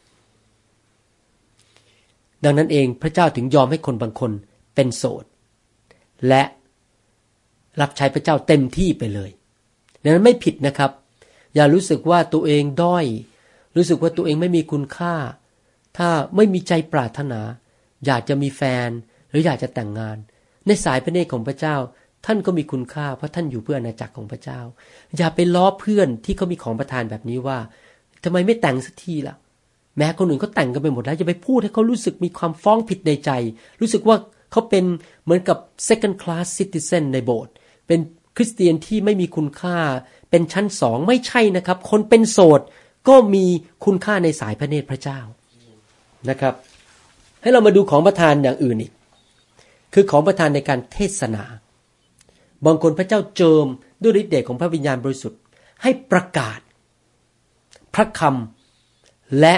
Speaker 2: ดังนั้นเองพระเจ้าถึงยอมให้คนบางคนเป็นโสดและรับใช้พระเจ้าเต็มที่ไปเลยดังนั้นไม่ผิดนะครับอย่ารู้สึกว่าตัวเองด้อยรู้สึกว่าตัวเองไม่มีคุณค่าถ้าไม่มีใจปรารถนาอยากจะมีแฟนหรืออยากจะแต่งงานในสายพระเนตรของพระเจ้าท่านก็มีคุณค่าเพราะท่านอยู่เพื่ออาณาจักรของพระเจ้าอย่าไปล้อเพื่อนที่เขามีของประทานแบบนี้ว่าทำไมไม่แต่งสักทีล่ะแม้คนอื่นเขาแต่งกันไปหมดแล้วอย่าไปพูดให้เขารู้สึกมีความฟ้องผิดในใจรู้สึกว่าเขาเป็นเหมือนกับ second class citizen ในโบสถ์เป็นคริสเตียนที่ไม่มีคุณค่าเป็นชั้นสองไม่ใช่นะครับคนเป็นโสดก็มีคุณค่าในสายพระเนตรพระเจ้านะครับให้เรามาดูของประทานอย่างอื่นอีกคือของประทานในการเทศนาบางคนพระเจ้าเจิมด้วยฤทธิ์เดชของพระวิญญาณบริสุทธิ์ให้ประกาศพระคำและ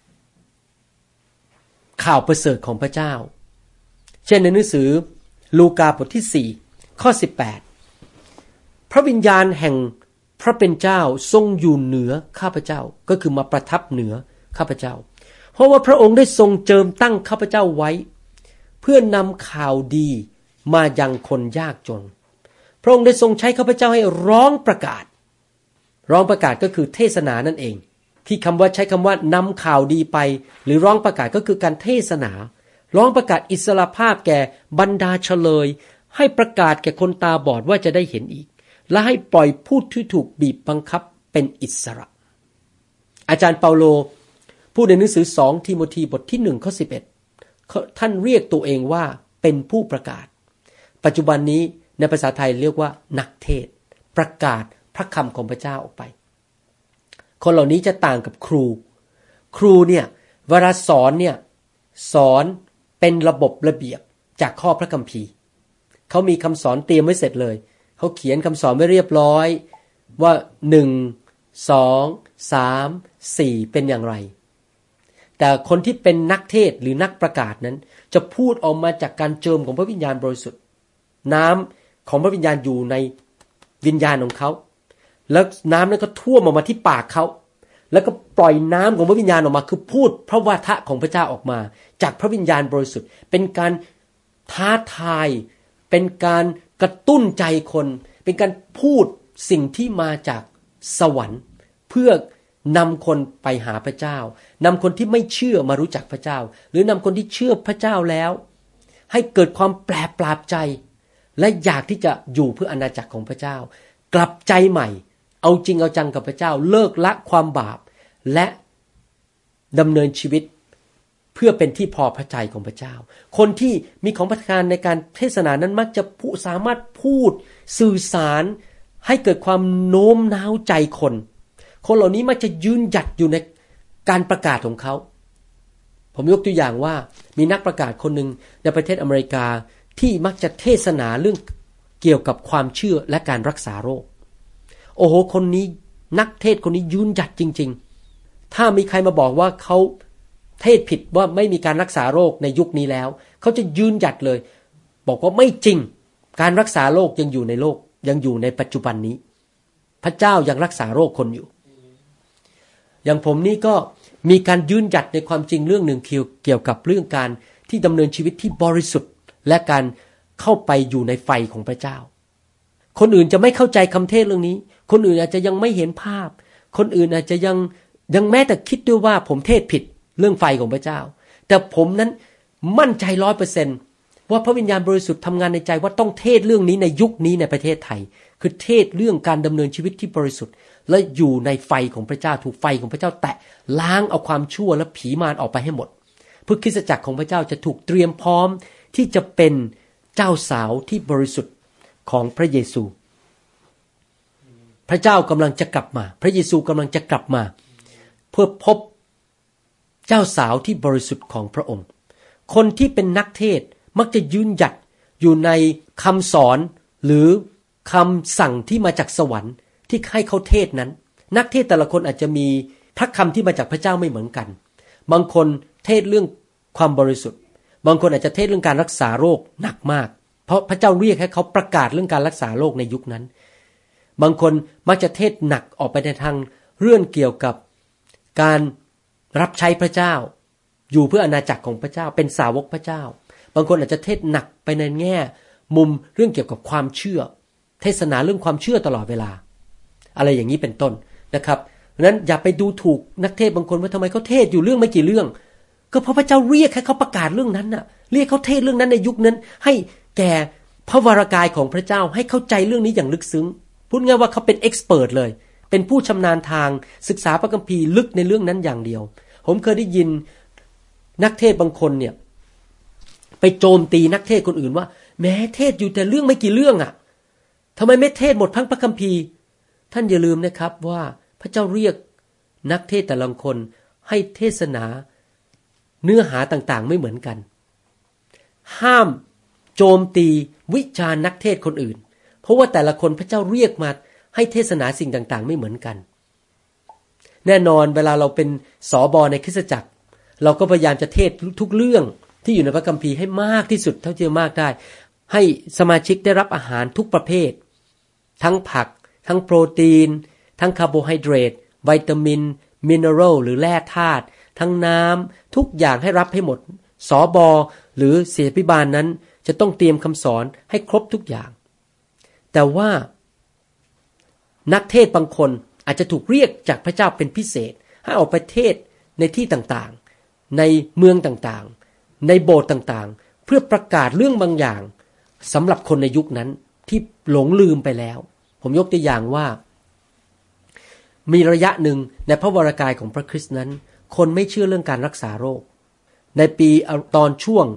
Speaker 2: ข่าวประเสริฐของพระเจ้าเช่นในหนังสือลูกาบทที่4ข้อ18พระวิญญาณแห่งพระเป็นเจ้าทรงอยู่เหนือข้าพเจ้าก็คือมาประทับเหนือข้าพเจ้าเพราะว่าพระองค์ได้ทรงเจิมตั้งข้าพเจ้าไว้เพื่อนำข่าวดีมายังคนยากจนพระองค์ได้ทรงใช้ข้าพเจ้าให้ร้องประกาศก็คือเทศนานั่นเองที่คำว่าใช้คำว่านำข่าวดีไปหรือร้องประกาศก็คือการเทศนาร้องประกาศอิสรภาพแก่บรรดาเฉลยให้ประกาศแก่คนตาบอดว่าจะได้เห็นอีกและให้ปล่อยผู้ที่ถูกบีบบังคับเป็นอิสระอาจารย์เปาโลพูดในหนังสือ2ทิโมธีบทที่1ข้อ11ท่านเรียกตัวเองว่าเป็นผู้ประกาศปัจจุบันนี้ในภาษาไทยเรียกว่านักเทศประกาศพระคำของพระเจ้าออกไปคนเหล่านี้จะต่างกับครูเนี่ยเวลาสอนเนี่ยสอนเป็นระบบระเบียบจากข้อพระคัมภีร์เขามีคำสอนเตรียมไว้เสร็จเลยเขาเขียนคำสอนไว้เรียบร้อยว่า1 2 3 4เป็นอย่างไรแต่คนที่เป็นนักเทศหรือนักประกาศนั้นจะพูดออกมาจากการเจิมของพระวิญญาณบริสุทธิ์น้ำของพระวิญญาณอยู่ในวิญญาณของเขาแล้วน้ำนั้นก็ท่วมออกมาที่ปากเขาแล้วก็ปล่อยน้ำของพระวิญญาณออกมาคือพูดพระวาทะของพระเจ้าออกมาจากพระวิญญาณบริสุทธิ์เป็นการท้าทายเป็นการกระตุ้นใจคนเป็นการพูดสิ่งที่มาจากสวรรค์เพื่อนำคนไปหาพระเจ้านำคนที่ไม่เชื่อมารู้จักพระเจ้าหรือนำคนที่เชื่อพระเจ้าแล้วให้เกิดความแปลกปราบใจและอยากที่จะอยู่เพื่ออาณาจักรของพระเจ้ากลับใจใหม่เอาจริงเอาจังกับพระเจ้าเลิกละความบาปและดำเนินชีวิตเพื่อเป็นที่พอพระทัยของพระเจ้าคนที่มีของประทานในการเทศนานั้นมักจะสามารถพูดสื่อสารให้เกิดความโน้มน้าวใจคนเหล่านี้มักจะยืนหยัดอยู่ในการประกาศของเขาผมยกตัวอย่างว่ามีนักประกาศคนหนึ่งในประเทศอเมริกาที่มักจะเทศนาเรื่องเกี่ยวกับความเชื่อและการรักษาโรคโอ้โหคนนี้นักเทศคนนี้ยืนหยัดจริงๆถ้ามีใครมาบอกว่าเขาเทศผิดว่าไม่มีการรักษาโรคในยุคนี้แล้วเขาจะยืนหยัดเลยบอกว่าไม่จริงการรักษาโรคยังอยู่ในโลกยังอยู่ในปัจจุบันนี้พระเจ้ายังรักษาโรคคนอยู่อย่างผมนี่ก็มีการยืนหยัดในความจริงเรื่องหนึ่งเกี่ยวกับเรื่องการที่ดำเนินชีวิตที่บริสุทธิ์และการเข้าไปอยู่ในไฟของพระเจ้าคนอื่นจะไม่เข้าใจคำเทศเรื่องนี้คนอื่นอาจจะยังไม่เห็นภาพคนอื่นอาจจะยังแม้แต่คิดด้วยว่าผมเทศผิดเรื่องไฟของพระเจ้าแต่ผมนั้นมั่นใจ 100% ว่าพระวิญญาณบริสุทธิ์ทำงานในใจว่าต้องเทศเรื่องนี้ในยุคนี้ในประเทศไทยคือเทศเรื่องการดำเนินชีวิตที่บริสุทธิ์และอยู่ในไฟของพระเจ้าถูกไฟของพระเจ้าแตะล้างเอาความชั่วและผีมารออกไปให้หมดเพื่อคริสตจักรของพระเจ้าจะถูกเตรียมพร้อมที่จะเป็นเจ้าสาวที่บริสุทธิ์ของพระเยซูพระเจ้ากำลังจะกลับมาพระเยซูกำลังจะกลับมาเพื่อพบเจ้าสาวที่บริสุทธิ์ของพระองค์คนที่เป็นนักเทศมักจะยืนหยัดอยู่ในคำสอนหรือคำสั่งที่มาจากสวรรค์ที่ให้เขาเทศนั้นนักเทศแต่ละคนอาจจะมีพระคำที่มาจากพระเจ้าไม่เหมือนกันบางคนเทศเรื่องความบริสุทธิ์บางคนอาจจะเทศเรื่องการรักษาโรคหนักมากเพราะพระเจ้าเรียกให้เขาประกาศเรื่องการรักษาโรคในยุคนั้นบางคนมักจะเทศหนักออกไปในทางเรื่องเกี่ยวกับการรับใช้พระเจ้าอยู่เพื่ออาณาจักรของพระเจ้าเป็นสาวกพระเจ้าบางคนอาจจะเทศหนักไปในแง่มุมเรื่องเกี่ยวกับความเชื่อเทศนาเรื่องความเชื่อตลอดเวลาอะไรอย่างนี้เป็นต้นนะครับเพราะฉะนั้นอย่าไปดูถูกนักเทศบางคนว่าทำไมเขาเทศอยู่เรื่องไม่กี่เรื่องก็เพราะพระเจ้าเรียกให้เขาประกาศเรื่องนั้นน่ะเรียกเขาเทศเรื่องนั้นในยุคนั้นให้แก่พระวรากายของพระเจ้าให้เข้าใจเรื่องนี้อย่างลึกซึ้งพูดง่ายว่าเขาเป็นเอ็กซ์เพิร์ทเลยเป็นผู้ชำนาญทางศึกษาพระคัมภีร์ลึกในเรื่องนั้นอย่างเดียวผมเคยได้ยินนักเทศบางคนเนี่ยไปโจมตีนักเทศคนอื่นว่าแม้เทศอยู่แต่เรื่องไม่กี่เรื่องอ่ะทำไมไม่เทศหมดทั้งพระคัมภีร์ท่านอย่าลืมนะครับว่าพระเจ้าเรียกนักเทศแต่ละคนให้เทศนาเนื้อหาต่างๆไม่เหมือนกันห้ามโจมตีวิจารณ์นักเทศคนอื่นเพราะว่าแต่ละคนพระเจ้าเรียกมาให้เทศนาสิ่งต่างๆไม่เหมือนกันแน่นอนเวลาเราเป็นสบในคริสตจักรเราก็พยายามจะเทศทุกเรื่องที่อยู่ในพระคัมภีร์ให้มากที่สุดเท่าที่จะมากได้ให้สมาชิกได้รับอาหารทุกประเภททั้งผักทั้งโปรตีนทั้งคาร์โบไฮเดรตวิตามินมิเนอรัลหรือแร่ธาตุทั้งน้ำทุกอย่างให้รับให้หมดสบหรือศิษยาภิบาลนั้นจะต้องเตรียมคำสอนให้ครบทุกอย่างแต่ว่านักเทศบางคนอาจจะถูกเรียกจากพระเจ้าเป็นพิเศษให้ออกไปเทศในที่ต่างๆในเมืองต่างๆในโบสถ์ต่างๆเพื่อประกาศเรื่องบางอย่างสำหรับคนในยุคนั้นที่หลงลืมไปแล้วผมยกตัวอย่างว่ามีระยะหนึ่งในพระวรากายของพระคริสต์นั้นคนไม่เชื่อเรื่องการรักษาโรคในปีตอนช่วง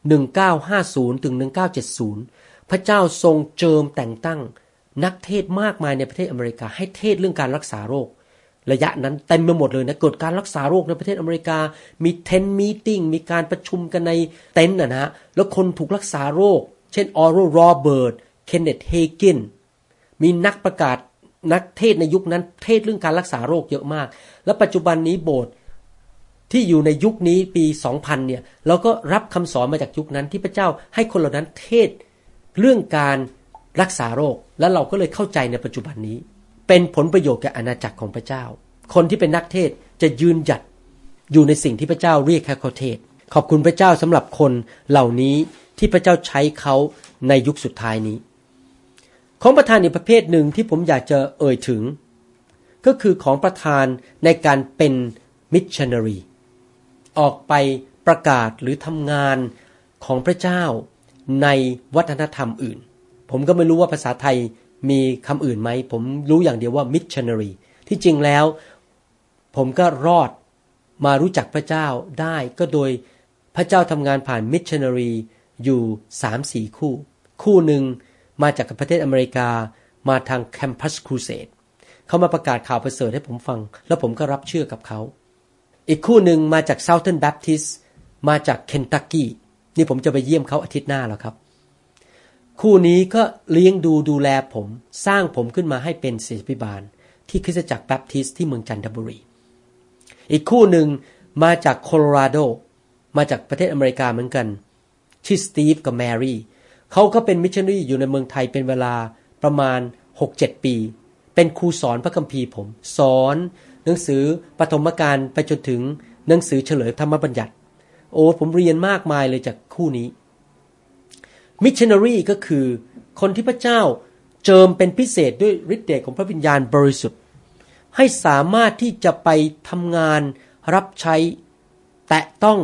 Speaker 2: 1950ถึง1970พระเจ้าทรงเจิมแต่งตั้งนักเทศมากมายในประเทศอเมริกาให้เทศเรื่องการรักษาโรคระยะนั้นเต็มไปหมดเลยนะเกิดการรักษาโรคในประเทศอเมริกามีเทนต์มีตติ้งมีการประชุมกันในเต็นท์นะฮะแล้วคนถูกรักษาโรคเช่นออโรโรเบิร์ตเคนเนธเฮกินมีนักประกาศนักเทศในยุคนั้นเทศเรื่องการรักษาโรคเยอะมากและปัจจุบันนี้โบสถ์ที่อยู่ในยุคนี้ปี 2000 เนี่ยเราก็รับคำสอนมาจากยุคนั้นที่พระเจ้าให้คนเหล่านั้นเทศเรื่องการรักษาโรคและเราก็เลยเข้าใจในปัจจุบันนี้เป็นผลประโยชน์แก่อาณาจักรของพระเจ้าคนที่เป็นนักเทศจะยืนหยัดอยู่ในสิ่งที่พระเจ้าเรียกให้เขาเทศขอบคุณพระเจ้าสำหรับคนเหล่านี้ที่พระเจ้าใช้เขาในยุคสุดท้ายนี้ของประธานอีกประเภทหนึ่งที่ผมอยากจะเอ่ยถึงก็คือของประธานในการเป็นมิชชันนารีออกไปประกาศหรือทำงานของพระเจ้าในวัฒนธรรมอื่นผมก็ไม่รู้ว่าภาษาไทยมีคำอื่นไหมผมรู้อย่างเดียวว่ามิชชันนารีที่จริงแล้วผมก็รอดมารู้จักพระเจ้าได้ก็โดยพระเจ้าทำงานผ่านมิชชันนารีอยู่ 3-4 คู่หนึ่งมาจากประเทศอเมริกามาทางแคมปัสครูเสดเขามาประกาศข่าวประเสริฐให้ผมฟังแล้วผมก็รับเชื่อกับเขาอีกคู่หนึ่งมาจาก Southern Baptist มาจากเคนตักกี้นี่ผมจะไปเยี่ยมเขาอาทิตย์หน้าแล้วครับคู่นี้ก็เลี้ยงดูแลผมสร้างผมขึ้นมาให้เป็นศิษยาภิบาลที่คริสตจักรแบปทิสต์ที่เมืองจันทบุรีอีกคู่หนึ่งมาจากโคโลราโดมาจากประเทศอเมริกาเหมือนกันชื่อสตีฟกับแมรี่เขาก็เป็นมิชชันนารีอยู่ในเมืองไทยเป็นเวลาประมาณ 6-7 ปีเป็นครูสอนพระคัมภีร์ผมสอนหนังสือปฐมกาลไปจนถึงหนังสือเฉลยธรรมบัญญัติผมเรียนมากมายเลยจากคู่นี้มิชชันนารีก็คือคนที่พระเจ้าเจิมเป็นพิเศษด้วยฤทธิ์เดชของพระวิญญาณบริสุทธิ์ให้สามารถที่จะไปทำงานรับใช้แตะต้อง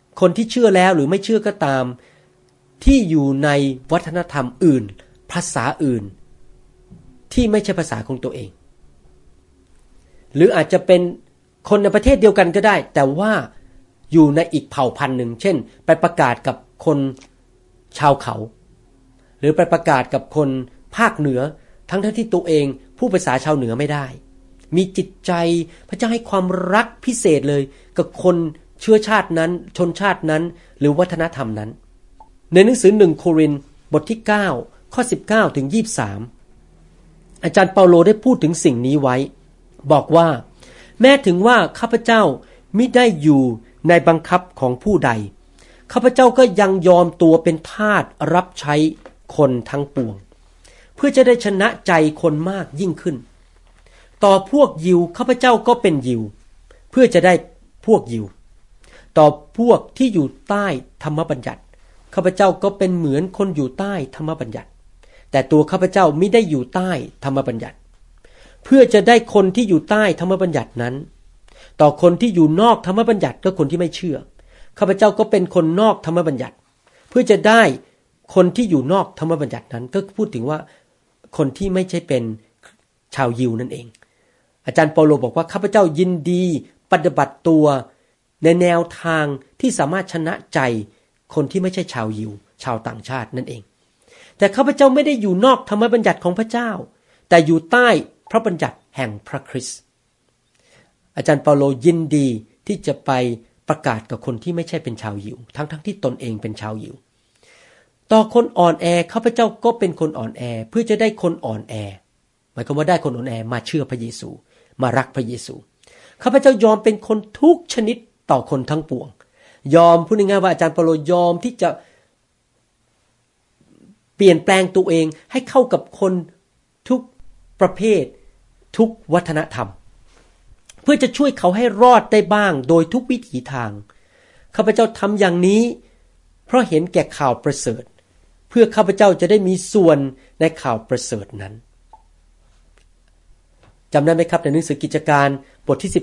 Speaker 2: คนที่เชื่อแล้วหรือไม่เชื่อก็ตามที่อยู่ในวัฒนธรรมอื่นภาษาอื่นที่ไม่ใช่ภาษาของตัวเองหรืออาจจะเป็นคนในประเทศเดียวกันก็ได้แต่ว่าอยู่ในอีกเผ่าพันธุ์หนึ่งเช่นไปประกาศกับคนชาวเขาหรือไปประกาศกับคนภาคเหนือทั้งที่ตัวเองผู้ภาษาชาวเหนือไม่ได้มีจิตใจพระเจ้าให้ความรักพิเศษเลยกับคนเชื้อชาตินั้นชนชาตินั้นหรือวัฒนธรรมนั้นในหนังสือ1โครินธ์บทที่9ข้อ19ถึง23อาจารย์เปาโลได้พูดถึงสิ่งนี้ไว้บอกว่าแม้ถึงว่าข้าพเจ้ามิได้อยู่ในบังคับของผู้ใดข้าพเจ้าก็ยังยอมตัวเป็นทาสรับใช้คนทั้งปวงเพื่อจะได้ชนะใจคนมากยิ่งขึ้นต่อพวกยิวข้าพเจ้าก็เป็นยิวเพื่อจะได้พวกยิวต่อพวกที่อยู่ใต้ธรรมบัญญัติข้าพเจ้าก็เป็นเหมือนคนอยู่ใต้ธรรมบัญญัติแต่ตัวข้าพเจ้ามิได้อยู่ใต้ธรรมบัญญัติเพื่อจะได้คนที่อยู่ใต้ธรรมบัญญัตินั้นต่อคนที่อยู่นอกธรรมบัญญัติก็คนที่ไม่เชื่อข้าพเจ้าก็เป็นคนนอกธรรมบัญญัติเพื่อจะได้คนที่อยู่นอกธรรมบัญญัตินั้นก็พูดถึงว่าคนที่ไม่ใช่เป็นชาวยิวนั่นเองอาจารย์เปาโลบอกว่าข้าพเจ้ายินดีปฏิบัติตัวในแนวทางที่สามารถชนะใจคนที่ไม่ใช่ชาวยิวชาวต่างชาตินั่นเองแต่ข้าพเจ้าไม่ได้อยู่นอกธรรมบัญญัติของพระเจ้าแต่อยู่ใต้พระบัญญัติแห่งพระคริสต์อาจารย์เปาโลยินดีที่จะไปประกาศกับคนที่ไม่ใช่เป็นชาวยิวทั้งที่ตนเองเป็นชาวยิวต่อคนอ่อนแอข้าพเจ้าก็เป็นคนอ่อนแอเพื่อจะได้คนอ่อนแอหมายความว่าได้คนอ่อนแอมาเชื่อพระเยซูมารักพระเยซูข้าพเจ้ายอมเป็นคนทุกชนิดต่อคนทั้งปวงยอมพูดง่ายๆว่าอาจารย์เปาโลยอมที่จะเปลี่ยนแปลงตัวเองให้เข้ากับคนทุกประเภททุกวัฒนธรรมเพื่อจะช่วยเขาให้รอดได้บ้างโดยทุกวิถีทางข้าพเจ้าทำอย่างนี้เพราะเห็นแก่ข่าวประเสริฐเพื่อข้าพเจ้าจะได้มีส่วนในข่าวประเสริฐนั้นจำได้ไหมครับในหนังสือกิจการบทที่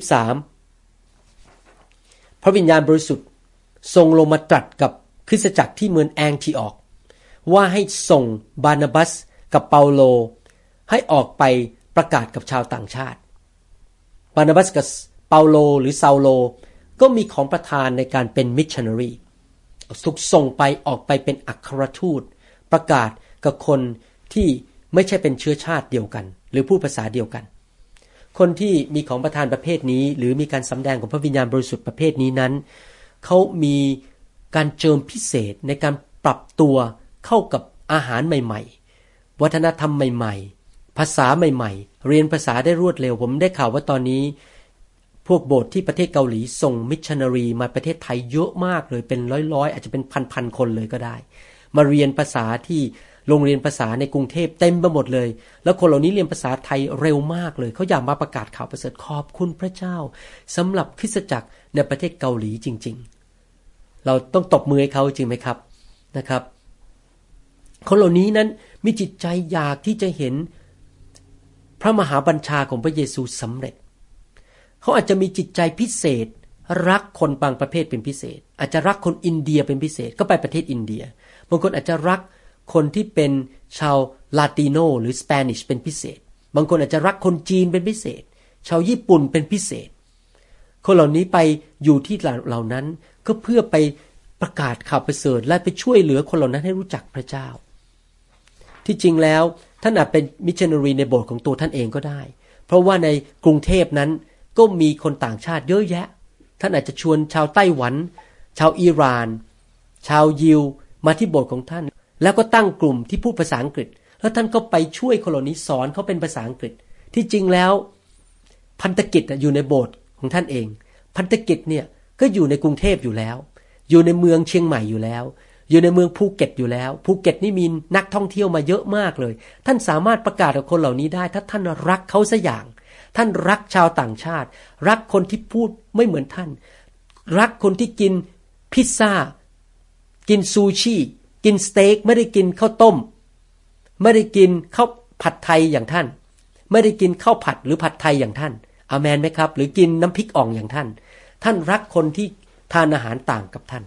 Speaker 2: 13พระวิญญาณบริสุทธิ์ทรงลงมาตรัสกับคริสตจักรที่เมืองแองทิออกว่าให้ส่งบานาบัสกับเปาโลให้ออกไปประกาศกับชาวต่างชาติบานาบัสกับเปาโลหรือซาโลก็มีของประทานในการเป็นมิชชันนารีถูกส่งไปออกไปเป็นอัครทูตประกาศกับคนที่ไม่ใช่เป็นเชื้อชาติเดียวกันหรือพูดภาษาเดียวกันคนที่มีของประทานประเภทนี้หรือมีการสำแดงของพระวิญญาณบริสุทธิ์ประเภทนี้นั้นเขามีการเจิมพิเศษในการปรับตัวเข้ากับอาหารใหม่ๆวัฒนธรรมใหม่ๆภาษาใหม่ๆเรียนภาษาได้รวดเร็วผมได้ข่าวว่าตอนนี้พวกโบสถ์ที่ประเทศเกาหลีส่งมิชชันนารีมาประเทศไทยเยอะมากเลยเป็นร้อยๆอาจจะเป็นพันๆคนเลยก็ได้มาเรียนภาษาที่โรงเรียนภาษาในกรุงเทพเต็มไปหมดเลยแล้วคนเหล่านี้เรียนภาษาไทยเร็วมากเลยเขาอยากมาประกาศข่าวประเสริฐขอบคุณพระเจ้าสำหรับคริสตจักรในประเทศเกาหลีจริงๆเราต้องตบมือให้เขาจริงไหมครับนะครับคนเหล่านี้นั้นมีจิตใจอยากที่จะเห็นพระมหาบัญชาของพระเยซูสำเร็จเขาอาจจะมีจิตใจพิเศษรักคนบางประเภทเป็นพิเศษอาจจะรักคนอินเดียเป็นพิเศษก็ไปประเทศอินเดียบางคนอาจจะรักคนที่เป็นชาวลาติโนหรือสเปนิชเป็นพิเศษบางคนอาจจะรักคนจีนเป็นพิเศษชาวญี่ปุ่นเป็นพิเศษคนเหล่านี้ไปอยู่ที่เหล่านั้นก็เพื่อไปประกาศข่าวประเสริฐและไปช่วยเหลือคนเหล่านั้นให้รู้จักพระเจ้าที่จริงแล้วท่านอาจเป็นมิชชันนารีในโบสถ์ของตัวท่านเองก็ได้เพราะว่าในกรุงเทพนั้นก็มีคนต่างชาติเยอะแยะท่านอาจจะชวนชาวไต้หวันชาวอิหร่านชาวยิวมาที่โบสถ์ของท่านแล้วก็ตั้งกลุ่มที่พูดภาษาอังกฤษแล้วท่านก็ไปช่วยคนเหล่านี้สอนเขาเป็นภาษาอังกฤษที่จริงแล้วพันธกิจอยู่ในโบสถ์ของท่านเองพันธกิจเนี่ยก็อยู่ในกรุงเทพอยู่แล้วอยู่ในเมืองเชียงใหม่อยู่แล้วอยู่ในเมืองภูเก็ตอยู่แล้วภูเก็ตนี่มีนักท่องเที่ยวมาเยอะมากเลยท่านสามารถประกาศกับคนเหล่านี้ได้ถ้าท่านรักเขาสักอย่างท่านรักชาวต่างชาติรักคนที่พูดไม่เหมือนท่านรักคนที่กินพิซซ่ากินซูชิกินสเต็กไม่ได้กินข้าวต้มไม่ได้กินข้าวผัดไทยอย่างท่านไม่ได้กินข้าวผัดหรือผัดไทยอย่างท่านอาเมนไหมครับหรือกินน้ำพริกอ่องอย่างท่านท่านรักคนที่ทานอาหารต่างกับท่าน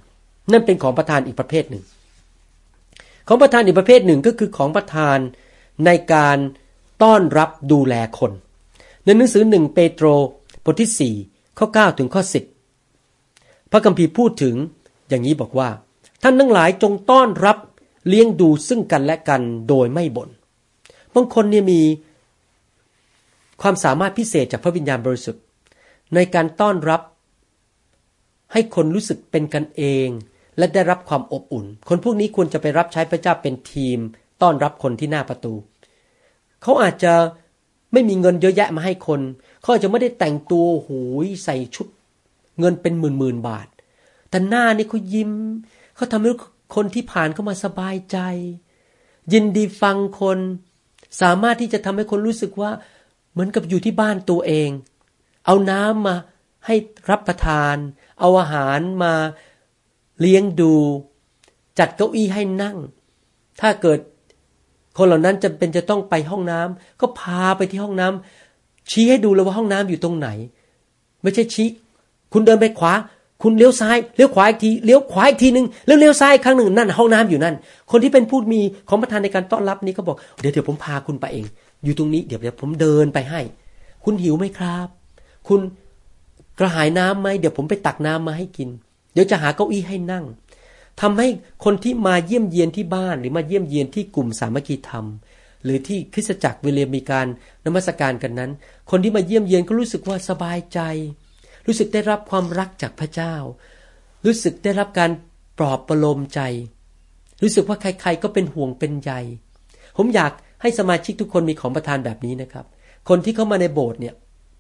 Speaker 2: นั่นเป็นของประทานอีกประเภทหนึ่งของประทานอีกประเภทหนึ่งก็คือของประทานในการต้อนรับดูแลคนในหนังสือ1เปโตรบทที่4ข้อ9ถึงข้อ10พระคัมภีร์พูดถึงอย่างนี้บอกว่าท่านทั้งหลายจงต้อนรับเลี้ยงดูซึ่งกันและกันโดยไม่บ่นบางคนเนี่ยมีความสามารถพิเศษจากพระวิญญาณบริสุทธิ์ในการต้อนรับให้คนรู้สึกเป็นกันเองและได้รับความอบอุ่นคนพวกนี้ควรจะไปรับใช้พระเจ้าเป็นทีมต้อนรับคนที่หน้าประตูเขาอาจจะไม่มีเงินเยอะแยะมาให้คนเขาอาจจะไม่ได้แต่งตัวโหยใส่ชุดเงินเป็นหมื่นๆบาทแต่หน้านี่เขายิ้มเขาทำให้คนที่ผ่านเข้ามาสบายใจยินดีฟังคนสามารถที่จะทำให้คนรู้สึกว่าเหมือนกับอยู่ที่บ้านตัวเองเอาน้ำมาให้รับประทานเอาอาหารมาเลี้ยงดูจัดเก้าอี้ให้นั่งถ้าเกิดคนเหล่านั้นจำเป็นจะต้องไปห้องน้ำก็พาไปที่ห้องน้ำชี้ให้ดูเลยว่าห้องน้ำอยู่ตรงไหนไม่ใช่ชี้คุณเดินไปขวาคุณเลี้ยวซ้ายเลี้ยวขวาอีกทีเลี้ยวขวาอีกทีนึงแล้วเลี้ยวซ้ายครั้งหนึ่งนั่นห้องน้ำอยู่นั่นคนที่เป็นผู้มีของประทานในการต้อนรับนี้ก็บอกเดี๋ยวผมพาคุณไปเองอยู่ตรงนี้เดี๋ยวผมเดินไปให้คุณหิวไหมครับคุณกระหายน้ำไหมเดี๋ยวผมไปตักน้ำมาให้กินเดี๋ยวจะหาเก้าอี้ให้นั่งทำให้คนที่มาเยี่ยมเยียนที่บ้านหรือมาเยี่ยมเยียนที่กลุ่มสามัคคีธรรมหรือที่คริสตจักรเวลามีการนมัสการกันนั้นคนที่มาเยี่ยมเยียนก็รู้สึกว่าสบายใจรู้สึกได้รับความรักจากพระเจ้ารู้สึกได้รับการปลอบประโลมใจรู้สึกว่าใครๆก็เป็นห่วงเป็นใยผมอยากให้สมาชิกทุกคนมีของประทานแบบนี้นะครับคนที่เข้ามาในโบสถ์เนี่ย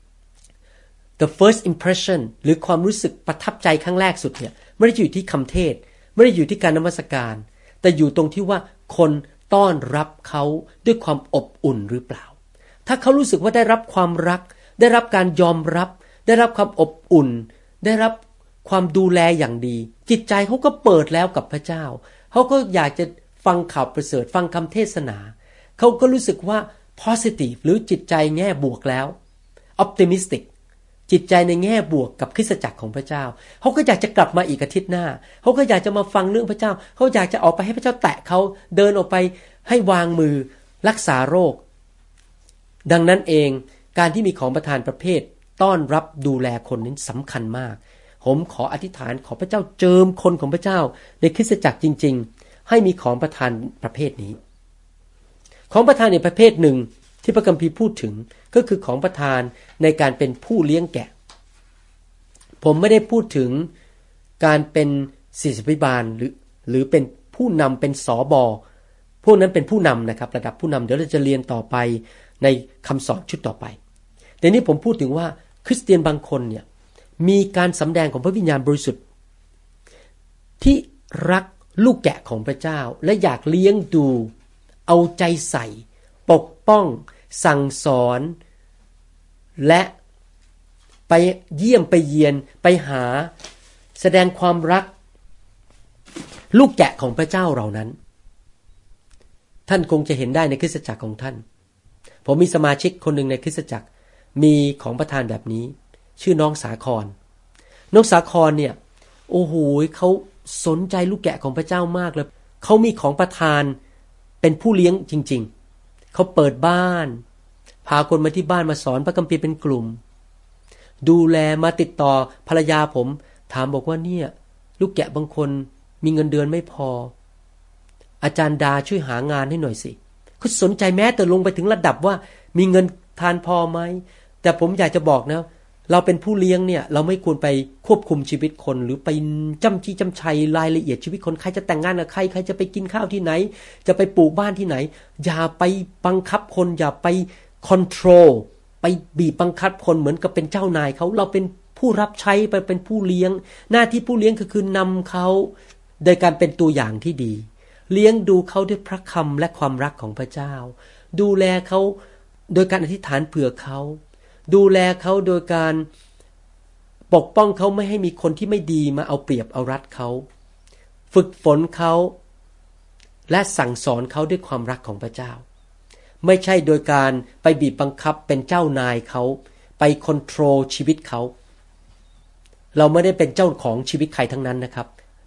Speaker 2: the first impression หรือความรู้สึกประทับใจครั้งแรกสุดเนี่ยไม่ได้อยู่ที่คำเทศไม่ได้อยู่ที่การนมัสการแต่อยู่ตรงที่ว่าคนต้อนรับเขาด้วยความอบอุ่นหรือเปล่าถ้าเขารู้สึกว่าได้รับความรักได้รับการยอมรับได้รับความอบอุ่นได้รับความดูแลอย่างดีจิตใจเขาก็เปิดแล้วกับพระเจ้าเขาก็อยากจะฟังข่าวประเสริฐฟังคำเทศนาเขาก็รู้สึกว่า positive หรือจิตใจแง่บวกแล้ว optimistic จิตใจในแง่บวกกับคริสตจักรของพระเจ้าเขาก็อยากจะกลับมาอีกอาทิตย์หน้าเขาก็อยากจะมาฟังเรื่องพระเจ้าเขาอยากจะออกไปให้พระเจ้าแตะเขาเดินออกไปให้วางมือรักษาโรคดังนั้นเองการที่มีของประทานประเภทต้อนรับดูแลคนนั้นสำคัญมากผมขออธิษฐานขอพระเจ้าเจิมคนของพระเจ้าในคริสตจักรจริงๆให้มีของประทานประเภทนี้ของประทานอีกประเภทหนึ่งที่พระคัมภีร์พูดถึงก็คือของประทานในการเป็นผู้เลี้ยงแกะผมไม่ได้พูดถึงการเป็นศิษยาภิบาลหรือเป็นผู้นำเป็นสบพวกนั้นเป็นผู้นำนะครับระดับผู้นำเดี๋ยวเราจะเรียนต่อไปในคำสอนชุดต่อไปแต่นี้ผมพูดถึงว่าคริสเตียนบางคนเนี่ยมีการสำแดงของพระวิญญาณบริสุทธิ์ที่รักลูกแกะของพระเจ้าและอยากเลี้ยงดูเอาใจใส่ปกป้องสั่งสอนและไปเยี่ยมไปเยียนไปหาแสดงความรักลูกแกะของพระเจ้าเหล่านั้นท่านคงจะเห็นได้ในคริสตจักรของท่านผมมีสมาชิกคนหนึ่งในคริสตจักรมีของประทานแบบนี้ชื่อน้องสาครน้องสาครเนี่ยโอ้โหเขาสนใจลูกแกะของพระเจ้ามากเลยเขามีของประทานเป็นผู้เลี้ยงจริงๆเขาเปิดบ้านพาคนมาที่บ้านมาสอนพระคัมภีร์เป็นกลุ่มดูแลมาติดต่อภรรยาผมถามบอกว่าเนี่ยลูกแกะบางคนมีเงินเดือนไม่พออาจารย์ดาช่วยหางานให้หน่อยสิเขาสนใจแม้แต่ลงไปถึงระดับว่ามีเงินทานพอไหมแต่ผมอยากจะบอกนะเราเป็นผู้เลี้ยงเนี่ยเราไม่ควรไปควบคุมชีวิตคนหรือไปจ้ำจี้จ้ำชัยรายละเอียดชีวิตคนใครจะแต่งงานกับใครจะไปกินข้าวที่ไหนจะไปปลูกบ้านที่ไหนอย่าไปบังคับคนอย่าไปคอนโทรลไปบีบบังคับคนเหมือนกับเป็นเจ้านายเขาเราเป็นผู้รับใช้ไปเป็นผู้เลี้ยงหน้าที่ผู้เลี้ยงก็คือนำเขาโดยการเป็นตัวอย่างที่ดีเลี้ยงดูเขาด้วยพระคำและความรักของพระเจ้าดูแลเขาโดยการอธิษฐานเผื่อเขาดูแลเขาโดยการปกป้องเขาไม่ให้มีคนที่ไม่ดีมาเอาเปรียบเอารัดเขาฝึกฝนเขาและสั่งสอนเขาด้วยความรักของพระเจ้าไม่ใช่โดยการไปบีบบังคับเป็นเจ้านายเขาไปคอนโทรลชีวิตเขาเราไม่ได้เป็นเจ้าของชีวิตใครทั้งนั้นนะครับ